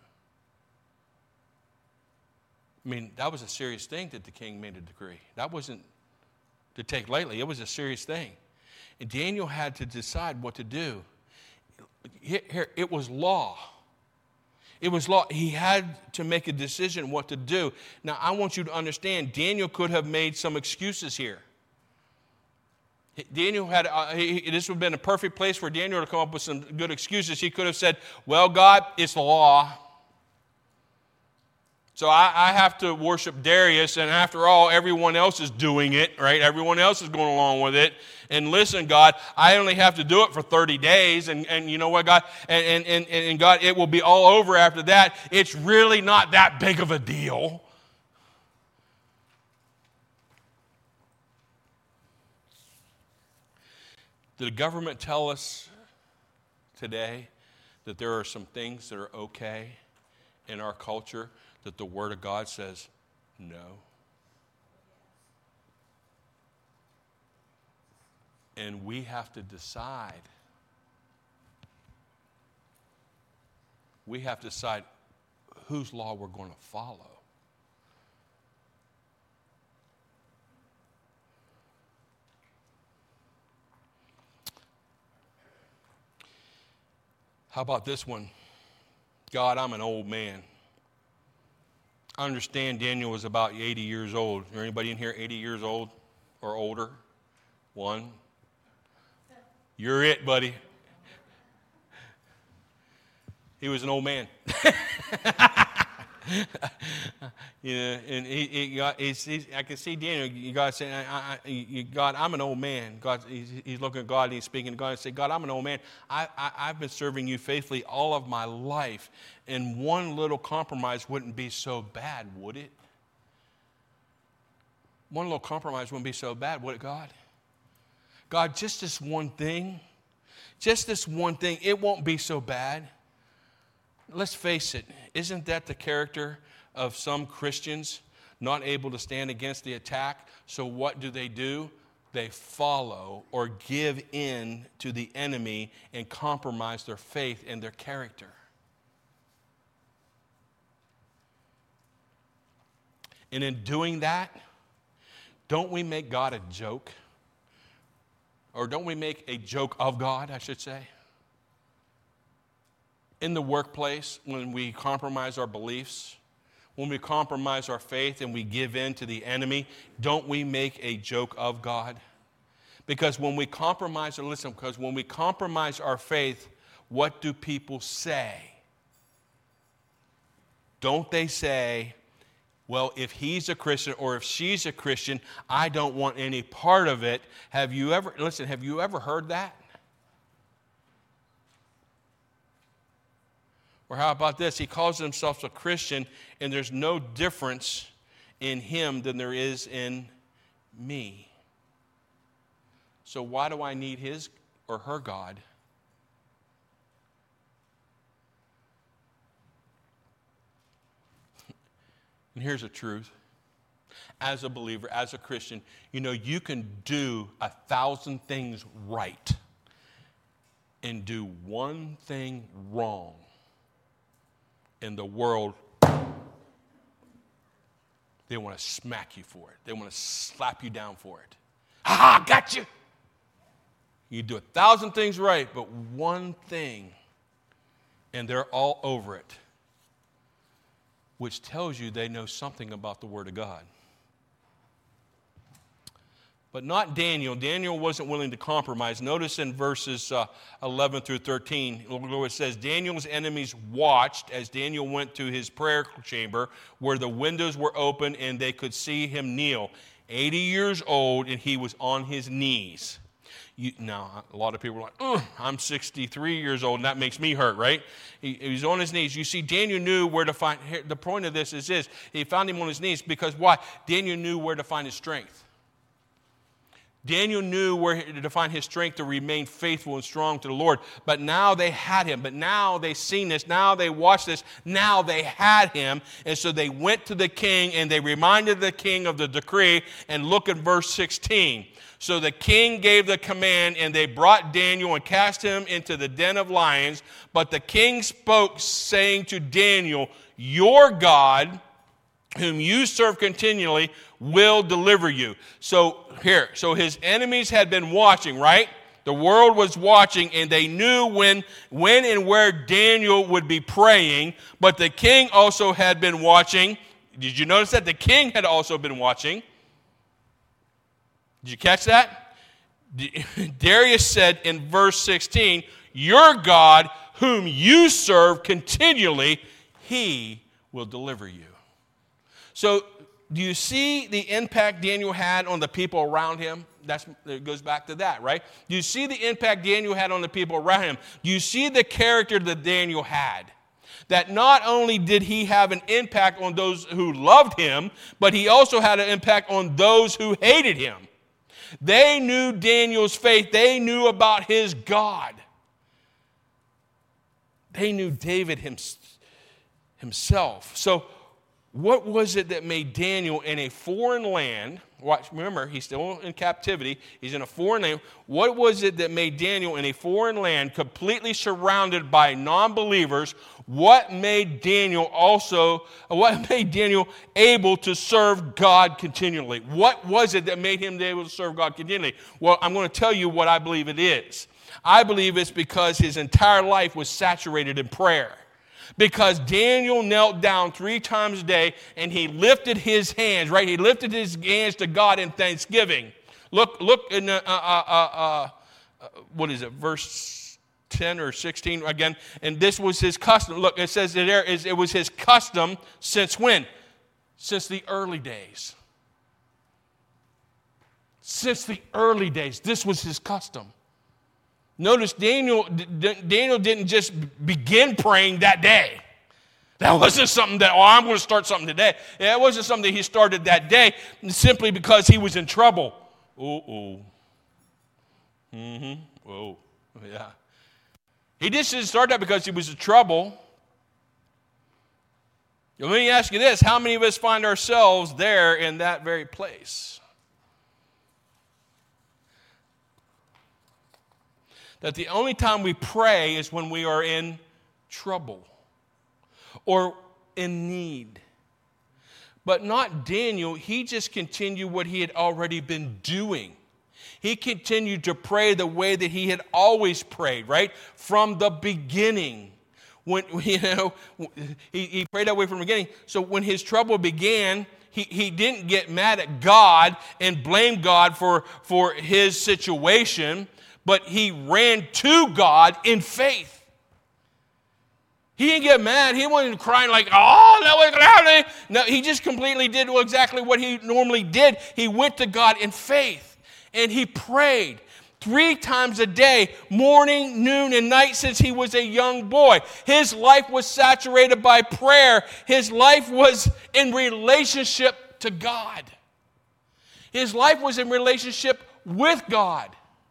I mean, that was a serious thing that the king made a decree. That wasn't to take lightly. It was a serious thing. And Daniel had to decide what to do. Here, it was law. It was law. He had to make a decision what to do. Now, I want you to understand, Daniel could have made some excuses here. Daniel had, this would have been a perfect place for Daniel to come up with some good excuses. He could have said, well, God, it's the law. So I have to worship Darius, and after all, everyone else is doing it, right? Everyone else is going along with it. And listen, God, I only have to do it for 30 days, and you know what, God? And God, it will be all over after that. It's really not that big of a deal. Did the government tell us today that there are some things that are okay in our culture that the Word of God says no? And we have to decide. We have to decide whose law we're going to follow. How about this one? God, I'm an old man. I understand Daniel was about 80 years old. Is there anybody in here 80 years old or older? One. You're it, buddy. He was an old man. You know, and I can see Daniel. God saying, "God, I'm an old man." God, he's looking at God and he's speaking to God and saying, "God, I'm an old man. I've been serving you faithfully all of my life, and one little compromise wouldn't be so bad, would it? One little compromise wouldn't be so bad, would it, God? God, just this one thing, it won't be so bad." Let's face it, isn't that the character of some Christians, not able to stand against the attack? So what do? They follow or give in to the enemy and compromise their faith and their character. And in doing that, don't we make God a joke? Or don't we make a joke of God, I should say? In the workplace, when we compromise our beliefs, when we compromise our faith and we give in to the enemy, don't we make a joke of God? Because when we compromise our faith, what do people say? Don't they say, well, if he's a Christian or if she's a Christian, I don't want any part of it? Have you ever heard that? Or how about this? He calls himself a Christian, and there's no difference in him than there is in me. So why do I need his or her God? And here's the truth. As a believer, as a Christian, you can do 1,000 things right and do one thing wrong. And the world, they want to smack you for it. They want to slap you down for it. Ha, got you. You do 1,000 things right, but one thing, and they're all over it, which tells you they know something about the Word of God. But not Daniel. Daniel wasn't willing to compromise. Notice in verses 11 through 13, it says, Daniel's enemies watched as Daniel went to his prayer chamber where the windows were open and they could see him kneel. 80 years old, and he was on his knees. Now, a lot of people are like, I'm 63 years old, and that makes me hurt, right? He was on his knees. You see, Daniel knew where to find. The point of this is this. He found him on his knees because why? Daniel knew where to find his strength. Daniel knew where to find his strength to remain faithful and strong to the Lord. But now they had him. But now they seen this. Now they watched this. Now they had him. And so they went to the king and they reminded the king of the decree. And look at verse 16. So the king gave the command, and they brought Daniel and cast him into the den of lions. But the king spoke, saying to Daniel, your God, whom you serve continually, will deliver you. So his enemies had been watching, right? The world was watching, and they knew when and where Daniel would be praying. But the king also had been watching. Did you notice that? The king had also been watching. Did you catch that? Darius said in verse 16, your God, whom you serve continually, he will deliver you. So, do you see the impact Daniel had on the people around him? It goes back to that, right? Do you see the impact Daniel had on the people around him? Do you see the character that Daniel had? That not only did he have an impact on those who loved him, but he also had an impact on those who hated him. They knew Daniel's faith. They knew about his God. They knew David himself. So, what was it that made Daniel in a foreign land, remember, he's still in captivity, he's in a foreign land. What was it that made Daniel in a foreign land, completely surrounded by non-believers? What made Daniel able to serve God continually? What was it that made him able to serve God continually? Well, I'm going to tell you what I believe it is. I believe it's because his entire life was saturated in prayer. Because Daniel knelt down 3 times a day and he lifted his hands, right? He lifted his hands to God in thanksgiving. Look in verse 10 or 16 again. And this was his custom. Look, it says it was his custom since when? Since the early days. Since the early days, this was his custom. Notice Daniel didn't just begin praying that day. That wasn't something that, I'm going to start something today. It wasn't something that he started that day simply because he was in trouble. Oh, yeah. He just didn't start that because he was in trouble. Let me ask you this. How many of us find ourselves there in that very place? That the only time we pray is when we are in trouble or in need. But not Daniel. He just continued what he had already been doing. He continued to pray the way that he had always prayed, right? From the beginning. When he prayed that way from the beginning. So when his trouble began, he didn't get mad at God and blame God for his situation. But he ran to God in faith. He didn't get mad. He wasn't crying like, oh, that was loud. No, he just completely did exactly what he normally did. He went to God in faith. And he prayed 3 times a day, morning, noon, and night since he was a young boy. His life was saturated by prayer. His life was in relationship to God. His life was in relationship with God.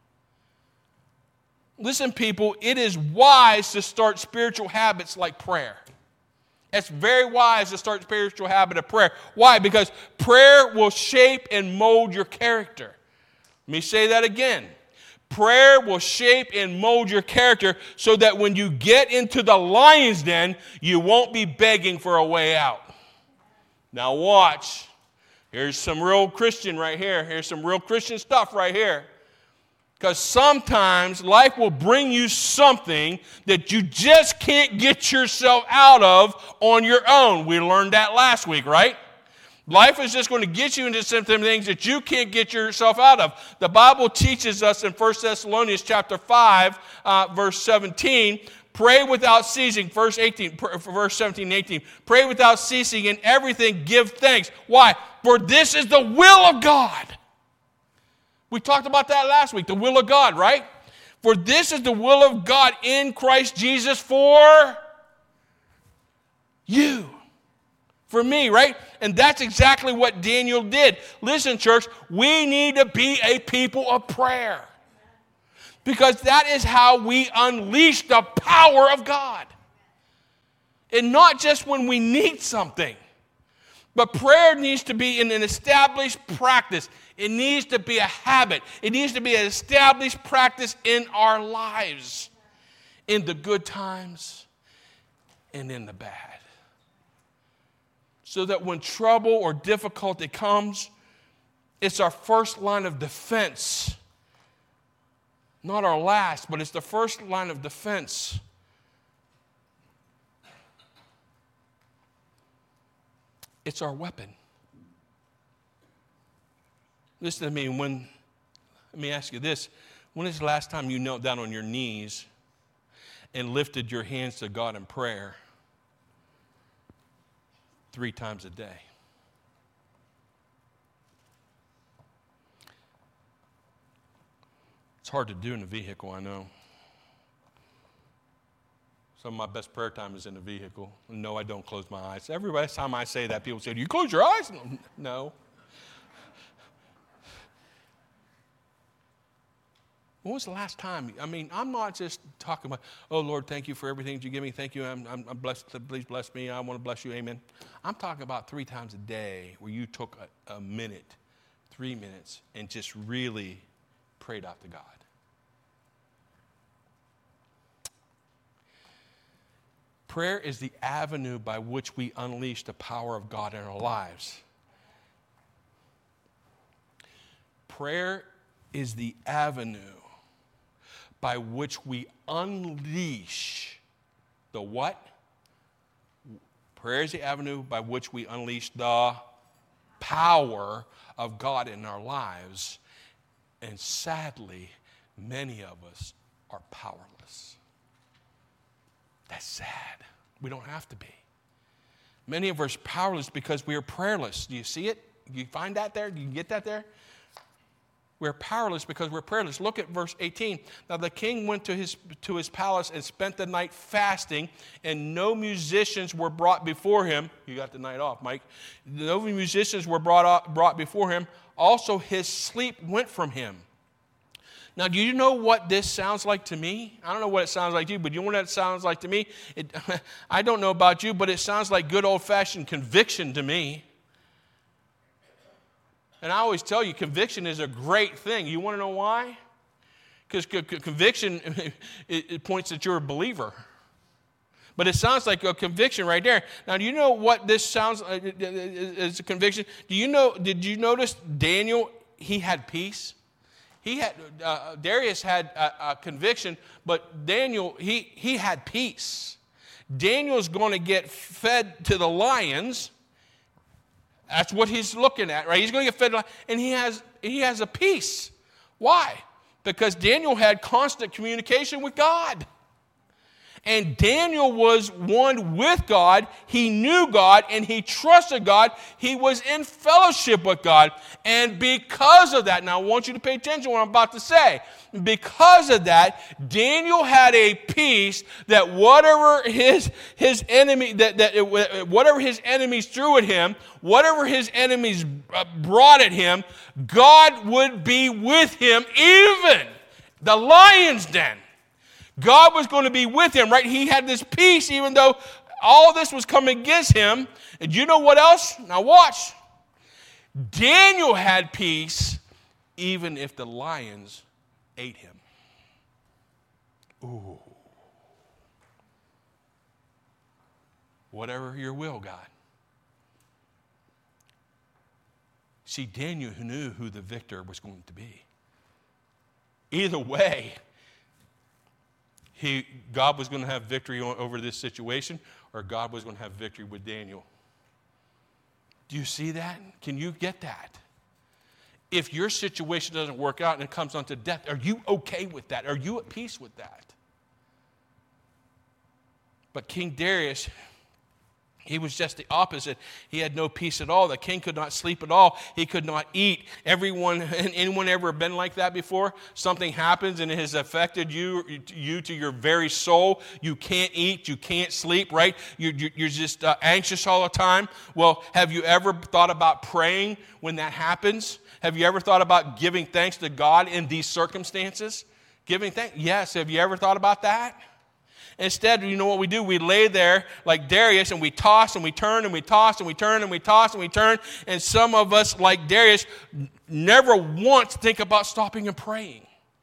Listen, people, it is wise to start spiritual habits like prayer. It's very wise to start spiritual habit of prayer. Why? Because prayer will shape and mold your character. Let me say that again. Prayer will shape and mold your character so that when you get into the lion's den, you won't be begging for a way out. Now watch. Here's some real Christian right here. Here's some real Christian stuff right here. Because sometimes life will bring you something that you just can't get yourself out of on your own. We learned that last week, right? Life is just going to get you into some things that you can't get yourself out of. The Bible teaches us in 1 Thessalonians chapter 5, verse 17, pray without ceasing, verse 17 and 18. Pray without ceasing, in everything give thanks. Why? For this is the will of God. We talked about that last week, the will of God, right? For this is the will of God in Christ Jesus for you. For me, right? And that's exactly what Daniel did. Listen, church, we need to be a people of prayer. Because that is how we unleash the power of God. And not just when we need something. But prayer needs to be an established practice. It needs to be a habit. It needs to be an established practice in our lives. In the good times and in the bad. So that when trouble or difficulty comes, it's our first line of defense. Not our last, but it's the first line of defense. It's our weapon. Listen to me. Let me ask you this. When is the last time you knelt down on your knees and lifted your hands to God in prayer? 3 times a day. It's hard to do in a vehicle, I know. Some of my best prayer time is in the vehicle. No, I don't close my eyes. Every time I say that, people say, do you close your eyes? No. When was the last time? I mean, I'm not just talking about, oh, Lord, thank you for everything you give me. Thank you. I'm blessed. Please bless me. I want to bless you. Amen. I'm talking about 3 times a day where you took a minute, 3 minutes, and just really prayed out to God. Prayer is the avenue by which we unleash the power of God in our lives. Prayer is the avenue by which we unleash the what? Prayer is the avenue by which we unleash the power of God in our lives. And sadly, many of us are powerless. That's sad. We don't have to be. Many of us are powerless because we are prayerless. Do you see it? Do you find that there? Do you get that there? We're powerless because we're prayerless. Look at verse 18. Now the king went to his palace and spent the night fasting, and no musicians were brought before him. You got the night off, Mike. No musicians were brought before him. Also his sleep went from him. Now, do you know what this sounds like to me? I don't know what it sounds like to you, but you know what it sounds like to me? I don't know about you, but it sounds like good old-fashioned conviction to me. And I always tell you, conviction is a great thing. You want to know why? Because conviction, it points that you're a believer. But it sounds like a conviction right there. Now, do you know what this sounds like as a conviction? Did you notice Daniel, he had peace? Darius had a conviction, but Daniel, he had peace. Daniel's going to get fed to the lions. That's what he's looking at, right? He's going to get fed, and he has a peace. Why? Because Daniel had constant communication with God. And Daniel was one with God. He knew God, and he trusted God. He was in fellowship with God. And because of that, now I want you to pay attention to what I'm about to say. Because of that, Daniel had a peace that whatever his enemy whatever his enemies threw at him, whatever his enemies brought at him, God would be with him, even the lion's den. God was going to be with him, right? He had this peace even though all this was coming against him. And you know what else? Now watch. Daniel had peace even if the lions ate him. Ooh. Whatever your will, God. See, Daniel knew who the victor was going to be. Either way, God was going to have victory over this situation, or God was going to have victory with Daniel. Do you see that? Can you get that? If your situation doesn't work out and it comes onto death, are you okay with that? Are you at peace with that? But King Darius, he was just the opposite. He had no peace at all. The king could not sleep at all. He could not eat. Anyone ever been like that before? Something happens and it has affected you to your very soul. You can't eat. You can't sleep, right? You're just anxious all the time. Well, have you ever thought about praying when that happens? Have you ever thought about giving thanks to God in these circumstances? Giving thanks? Yes. Have you ever thought about that? Instead, you know what we do? We lay there like Darius and we toss and we turn and we toss and we turn and we toss and we turn. And some of us, like Darius, never once think about stopping and praying.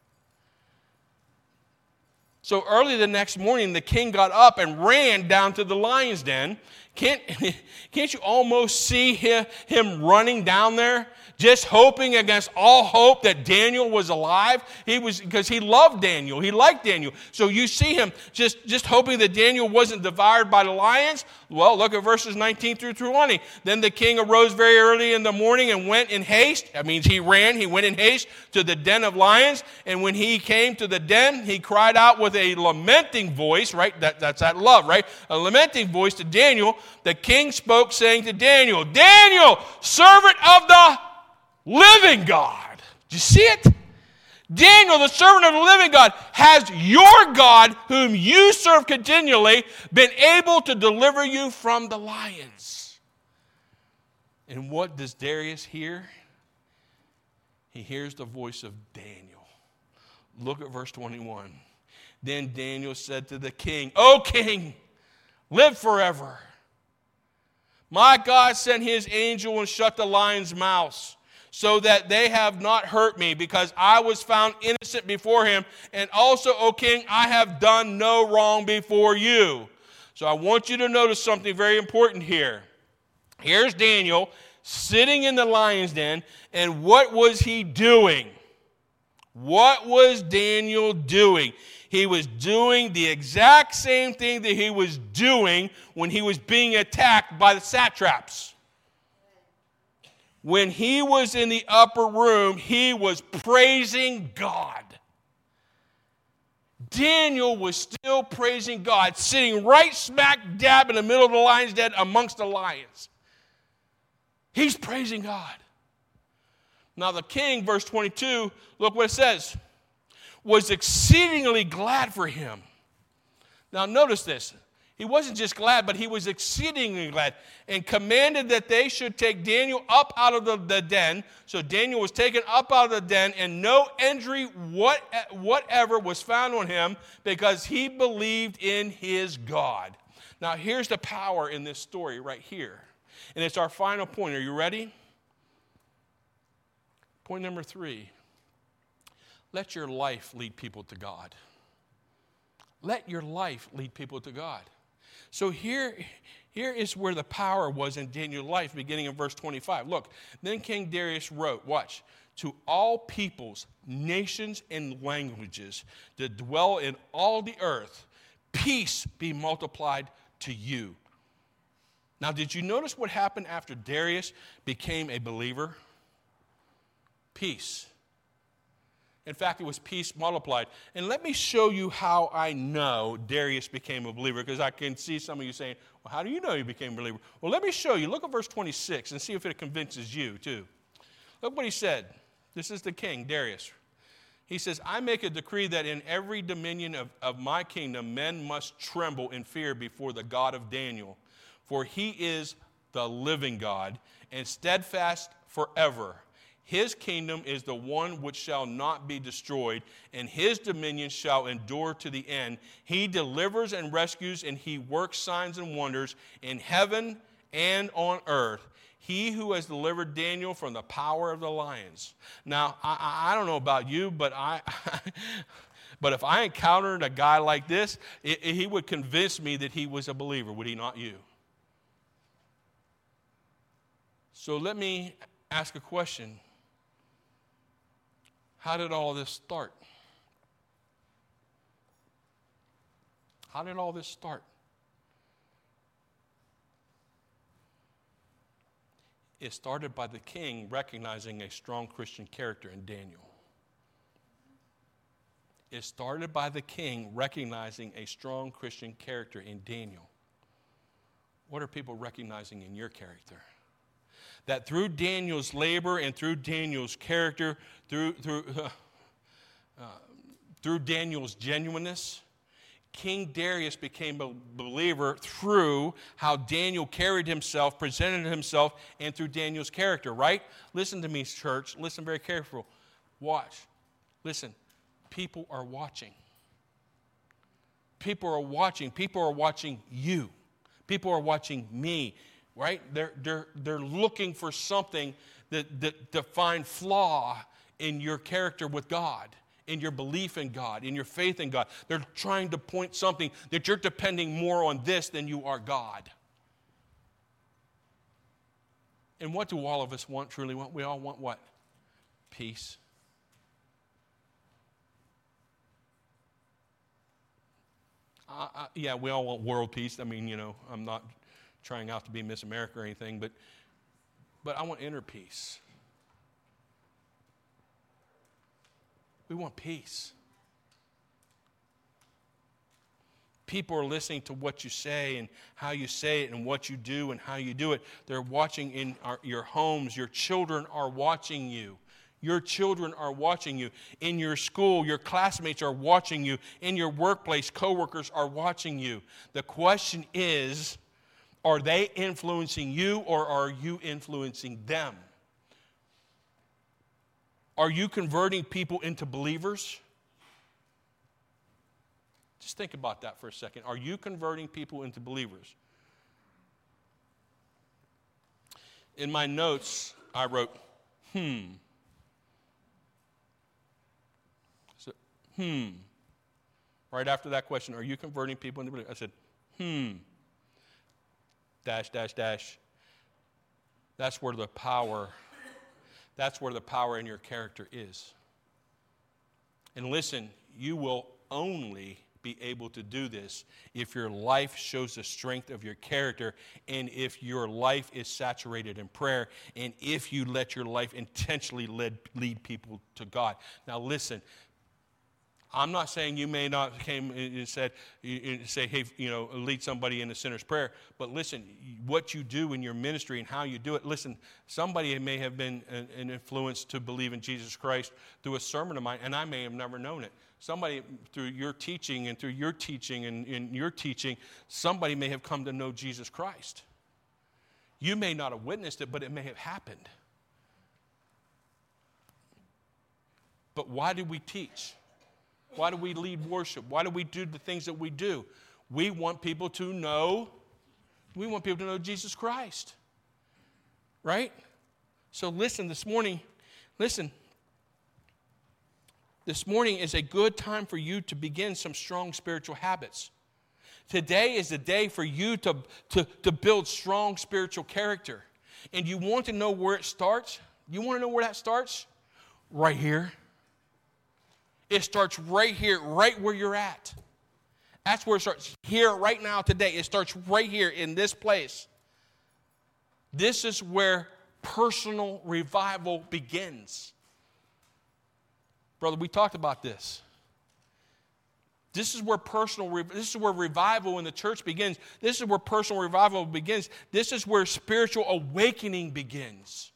So early the next morning, the king got up and ran down to the lion's den. Can't you almost see him running down there? Just hoping against all hope that Daniel was alive. Because he loved Daniel. He liked Daniel. So you see him just hoping that Daniel wasn't devoured by the lions. Well, look at verses 19 through 20. Then the king arose very early in the morning and went in haste. That means he went in haste to the den of lions. And when he came to the den, he cried out with a lamenting voice, right? That's that love, right? A lamenting voice to Daniel. The king spoke, saying to Daniel, Daniel, servant of the living God. Do you see it? Daniel, the servant of the living God, has your God, whom you serve continually, been able to deliver you from the lions. And what does Darius hear? He hears the voice of Daniel. Look at verse 21. Then Daniel said to the king, O king, live forever. My God sent his angel and shut the lions' mouths, so that they have not hurt me, because I was found innocent before him. And also, O king, I have done no wrong before you. So I want you to notice something very important here. Here's Daniel sitting in the lion's den, and what was he doing? What was Daniel doing? He was doing the exact same thing that he was doing when he was being attacked by the satraps. When he was in the upper room, he was praising God. Daniel was still praising God, sitting right smack dab in the middle of the lion's den amongst the lions. He's praising God. Now the king, verse 22, look what it says, was exceedingly glad for him. Now notice this. He wasn't just glad, but he was exceedingly glad, and commanded that they should take Daniel up out of the den. So Daniel was taken up out of the den, and no injury whatever was found on him, because he believed in his God. Now here's the power in this story right here. And it's our final point. Are you ready? Point number 3. Let your life lead people to God. Let your life lead people to God. So here is where the power was in Daniel's life, beginning in verse 25. Look, then King Darius wrote, watch, to all peoples, nations, and languages that dwell in all the earth, peace be multiplied to you. Now, did you notice what happened after Darius became a believer? Peace. In fact, it was peace multiplied. And let me show you how I know Darius became a believer, because I can see some of you saying, well, how do you know he became a believer? Well, let me show you. Look at verse 26 and see if it convinces you too. Look what he said. This is the king, Darius. He says, I make a decree that in every dominion of my kingdom, men must tremble in fear before the God of Daniel, for he is the living God and steadfast forever. His kingdom is the one which shall not be destroyed, and his dominion shall endure to the end. He delivers and rescues, and he works signs and wonders in heaven and on earth. He who has delivered Daniel from the power of the lions. Now, I don't know about you, but but if I encountered a guy like this, he would convince me that he was a believer, would he not you? So let me ask a question. How did all this start? How did all this start? It started by the king recognizing a strong Christian character in Daniel. It started by the king recognizing a strong Christian character in Daniel. What are people recognizing in your character? That through Daniel's labor and through Daniel's character, through Daniel's genuineness, King Darius became a believer through how Daniel carried himself, presented himself, and through Daniel's character, right? Listen to me, church. Listen very careful. Watch. Listen. People are watching. People are watching. People are watching you. People are watching me, right? They're looking for something that find flaw in your character with God, in your belief in God, in your faith in God. They're trying to point something that you're depending more on this than you are God. And what do all of us want, truly want? We all want what? Peace. Yeah, we all want world peace. I mean, I'm not trying out to be Miss America or anything, but I want inner peace. We want peace. People are listening to what you say and how you say it and what you do and how you do it. They're watching in your homes. Your children are watching you. Your children are watching you. In your school, your classmates are watching you. In your workplace, coworkers are watching you. The question is, are they influencing you or are you influencing them? Are you converting people into believers? Just think about that for a second. Are you converting people into believers? In my notes, I wrote, Right after that question, are you converting people into believers? I said, dash, dash, dash. That's where the power in your character is. And listen, you will only be able to do this if your life shows the strength of your character and if your life is saturated in prayer and if you let your life intentionally lead people to God. Now listen, I'm not saying you may not came and say, hey, lead somebody in the sinner's prayer. But listen, what you do in your ministry and how you do it, listen, somebody may have been an influence to believe in Jesus Christ through a sermon of mine, and I may have never known it. Somebody, through your teaching and your teaching, somebody may have come to know Jesus Christ. You may not have witnessed it, but it may have happened. But why do we teach? Why do we lead worship? Why do we do the things that we do? We want people to know Jesus Christ. Right? So listen, this morning is a good time for you to begin some strong spiritual habits. Today is the day for you to build strong spiritual character. And you want to know where it starts? You want to know where that starts? Right here. It starts right here, right where you're at. That's where it starts. Here, right now, today. It starts right here in this place. This is where personal revival begins. Brother, we talked about this. This is where revival in the church begins. This is where personal revival begins. This is where spiritual awakening begins.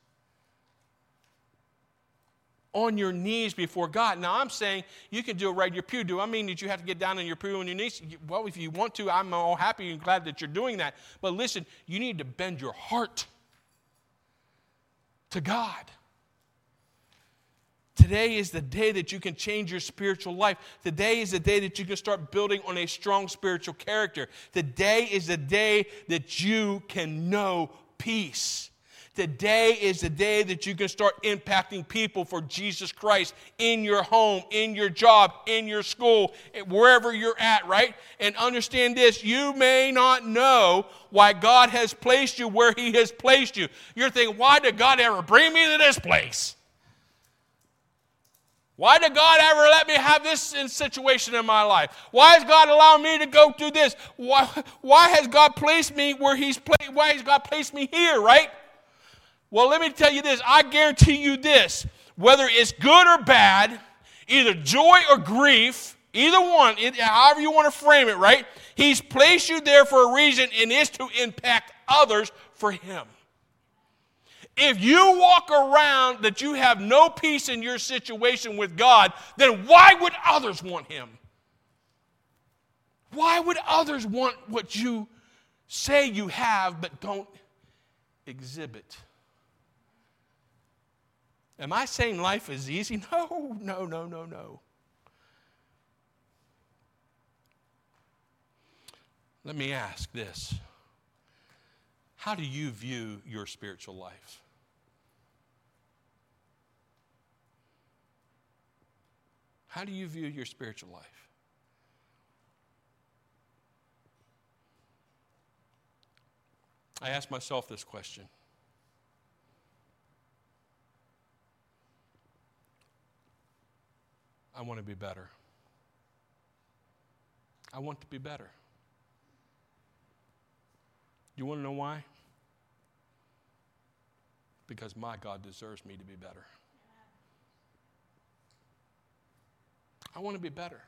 On your knees before God. Now, I'm saying you can do it right in your pew. Do I mean that you have to get down on your pew on your knees? Well, if you want to, I'm all happy and glad that you're doing that. But listen, you need to bend your heart to God. Today is the day that you can change your spiritual life. Today is the day that you can start building on a strong spiritual character. Today is the day that you can know peace. Today is the day that you can start impacting people for Jesus Christ in your home, in your job, in your school, wherever you're at, right? And understand this, you may not know why God has placed you where He has placed you. You're thinking, why did God ever bring me to this place? Why did God ever let me have this situation in my life? Why has God allowed me to go through this? Why has God placed me where why has God placed me here, right? Well, let me tell you this. I guarantee you this. Whether it's good or bad, either joy or grief, either one, however you want to frame it, right? He's placed you there for a reason, and it's to impact others for Him. If you walk around that you have no peace in your situation with God, then why would others want Him? Why would others want what you say you have but don't exhibit? Am I saying life is easy? No. Let me ask this. How do you view your spiritual life? How do you view your spiritual life? I ask myself this question. I want to be better. I want to be better. You want to know why? Because my God deserves me to be better. I want to be better.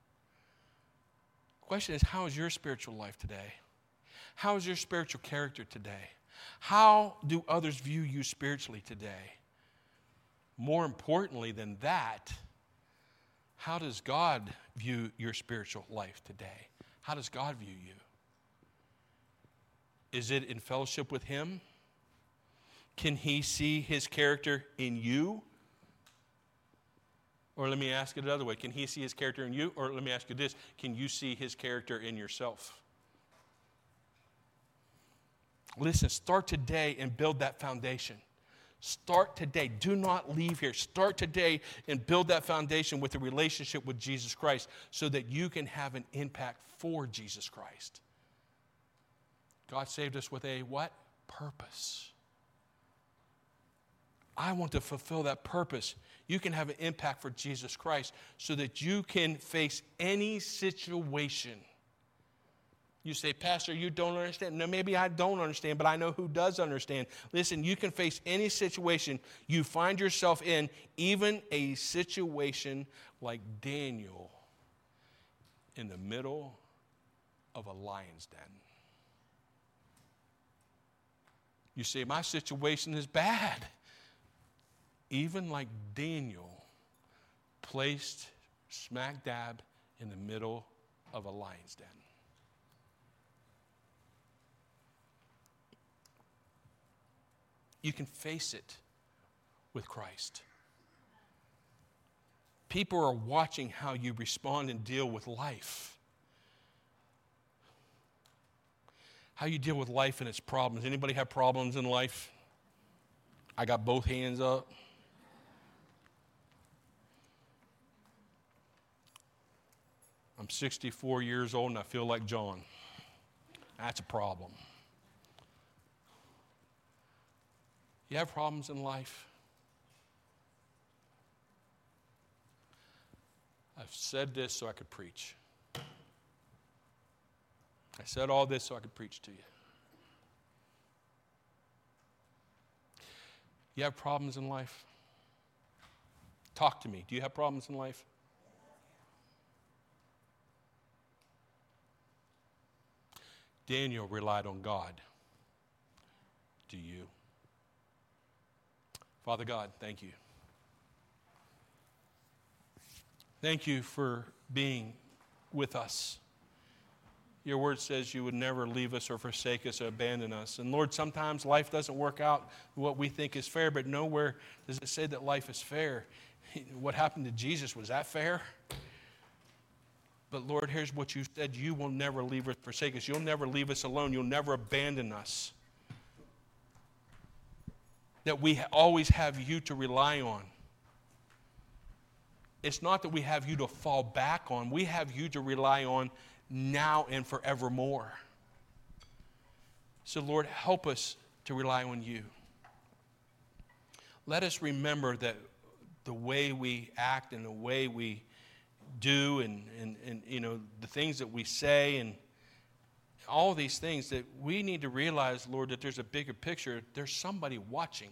The question is, how is your spiritual life today? How is your spiritual character today? How do others view you spiritually today? More importantly than that, how does God view your spiritual life today? How does God view you? Is it in fellowship with Him? Can He see His character in you? Or let me ask it another way. Can He see His character in you? Or let me ask you this. Can you see His character in yourself? Listen, start today and build that foundation. Start today. Do not leave here. Start today and build that foundation with a relationship with Jesus Christ so that you can have an impact for Jesus Christ. God saved us with a what? Purpose. I want to fulfill that purpose. You can have an impact for Jesus Christ so that you can face any situation. You say, Pastor, you don't understand. No, maybe I don't understand, but I know who does understand. Listen, you can face any situation you find yourself in, even a situation like Daniel in the middle of a lion's den. You say, my situation is bad. Even like Daniel, placed smack dab in the middle of a lion's den. You can face it with Christ. People are watching how you respond and deal with life. How you deal with life and its problems. Anybody have problems in life? I got both hands up. I'm 64 years old and I feel like John. That's a problem. You have problems in life? I've said this so I could preach. I said all this so I could preach to you. You have problems in life? Talk to me. Do you have problems in life? Daniel relied on God. Do you? Father God, thank you. Thank you for being with us. Your word says you would never leave us or forsake us or abandon us. And Lord, sometimes life doesn't work out what we think is fair, but nowhere does it say that life is fair. what happened to Jesus, was that fair? But Lord, here's what you said. You will never leave us, forsake us. You'll never leave us alone. You'll never abandon us. That we always have you to rely on. It's not that we have you to fall back on. We have you to rely on now and forevermore. So Lord, help us to rely on you. Let us remember that the way we act and the way we do and you know, the things that we say and all these things, that we need to realize, Lord, that there's a bigger picture. There's somebody watching.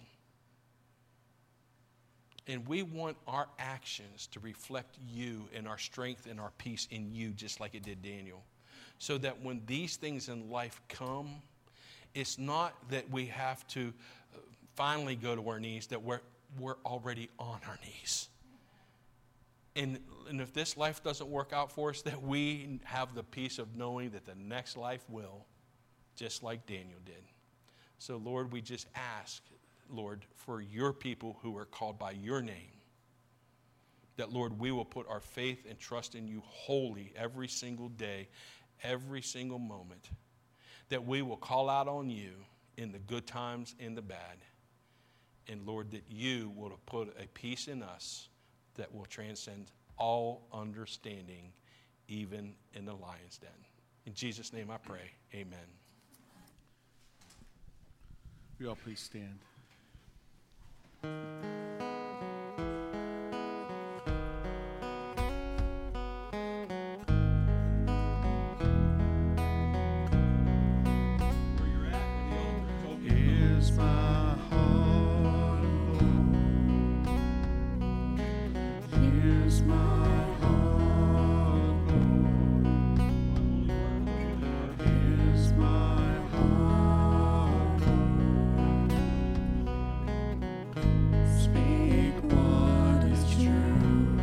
And we want our actions to reflect you and our strength and our peace in you, just like it did Daniel. So that when these things in life come, it's not that we have to finally go to our knees, that we're already on our knees. And if this life doesn't work out for us, that we have the peace of knowing that the next life will, just like Daniel did. So Lord, we just ask, Lord, for your people who are called by your name, that, Lord, we will put our faith and trust in you wholly every single day, every single moment, that we will call out on you in the good times and the bad. And, Lord, that you will put a peace in us that will transcend all understanding, even in the lion's den. In Jesus' name I pray, amen. We all please stand. Here's my heart, Lord. Here's my heart, Lord. Here's my heart, Lord. Speak what is true.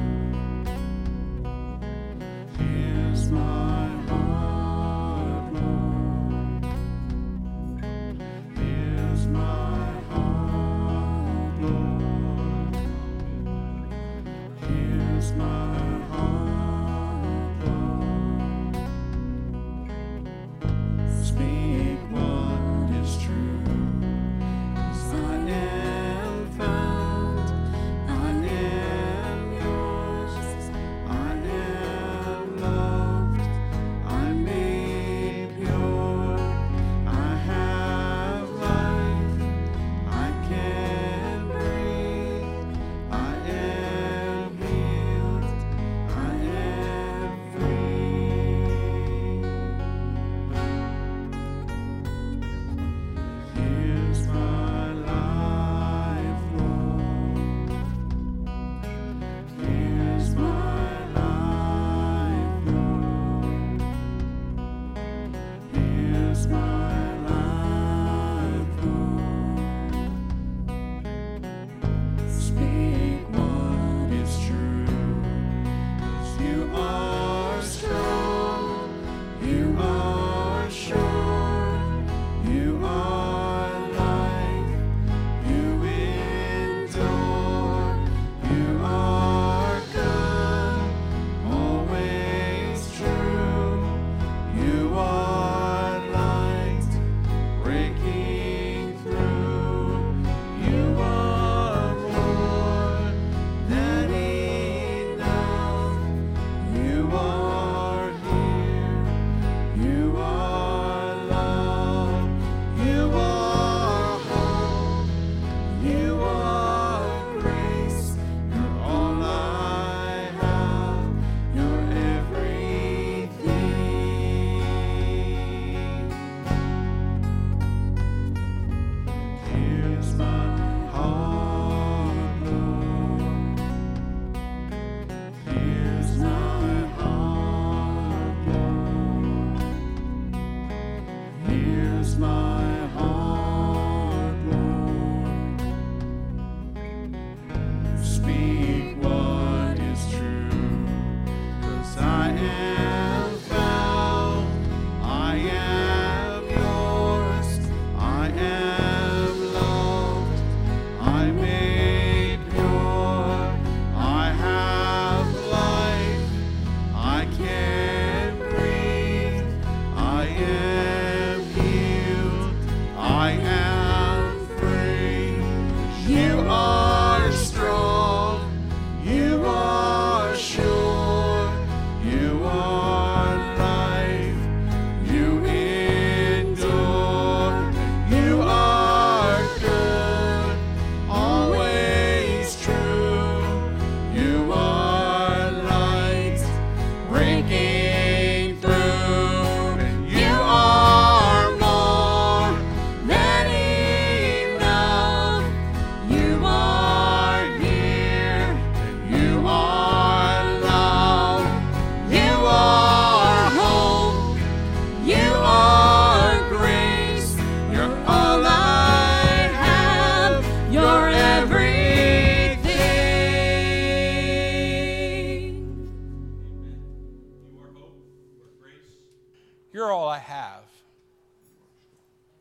Here's my heart, Lord. Here's my heart, Lord. Here's my heart, Lord. Speak what is true. 'Cause I am found, I am yours, I am loved, I'm made pure, I have life, I can breathe, I am healed, I am free. Here's my life, Lord. Here's my life, Lord. Here's my life, Lord. Speak what is true. 'Cause you are strong, you are sure, you are life, you endure, you are good, always true, you are light, breaking through, you are more than enough, you are here, you are love, you are hope, you are grace, you're all I have, you're everything. Here's my heart, Lord. Here's my heart, Lord. Here's my heart, Lord. Speak what is true. 'Cause I am found, I am yours, I am loved, I'm made pure, I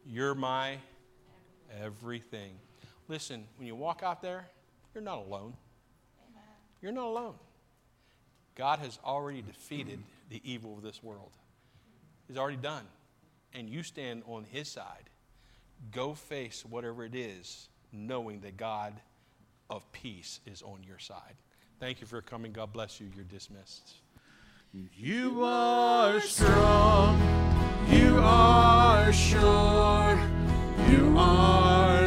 You're my everything. Listen, when you walk out there, you're not alone. You're not alone. God has already defeated the evil of this world. He's already done. And you stand on his side. Go face whatever it is, knowing that God of peace is on your side. Thank you for coming. God bless you. You're dismissed. You are strong. You are sure. You are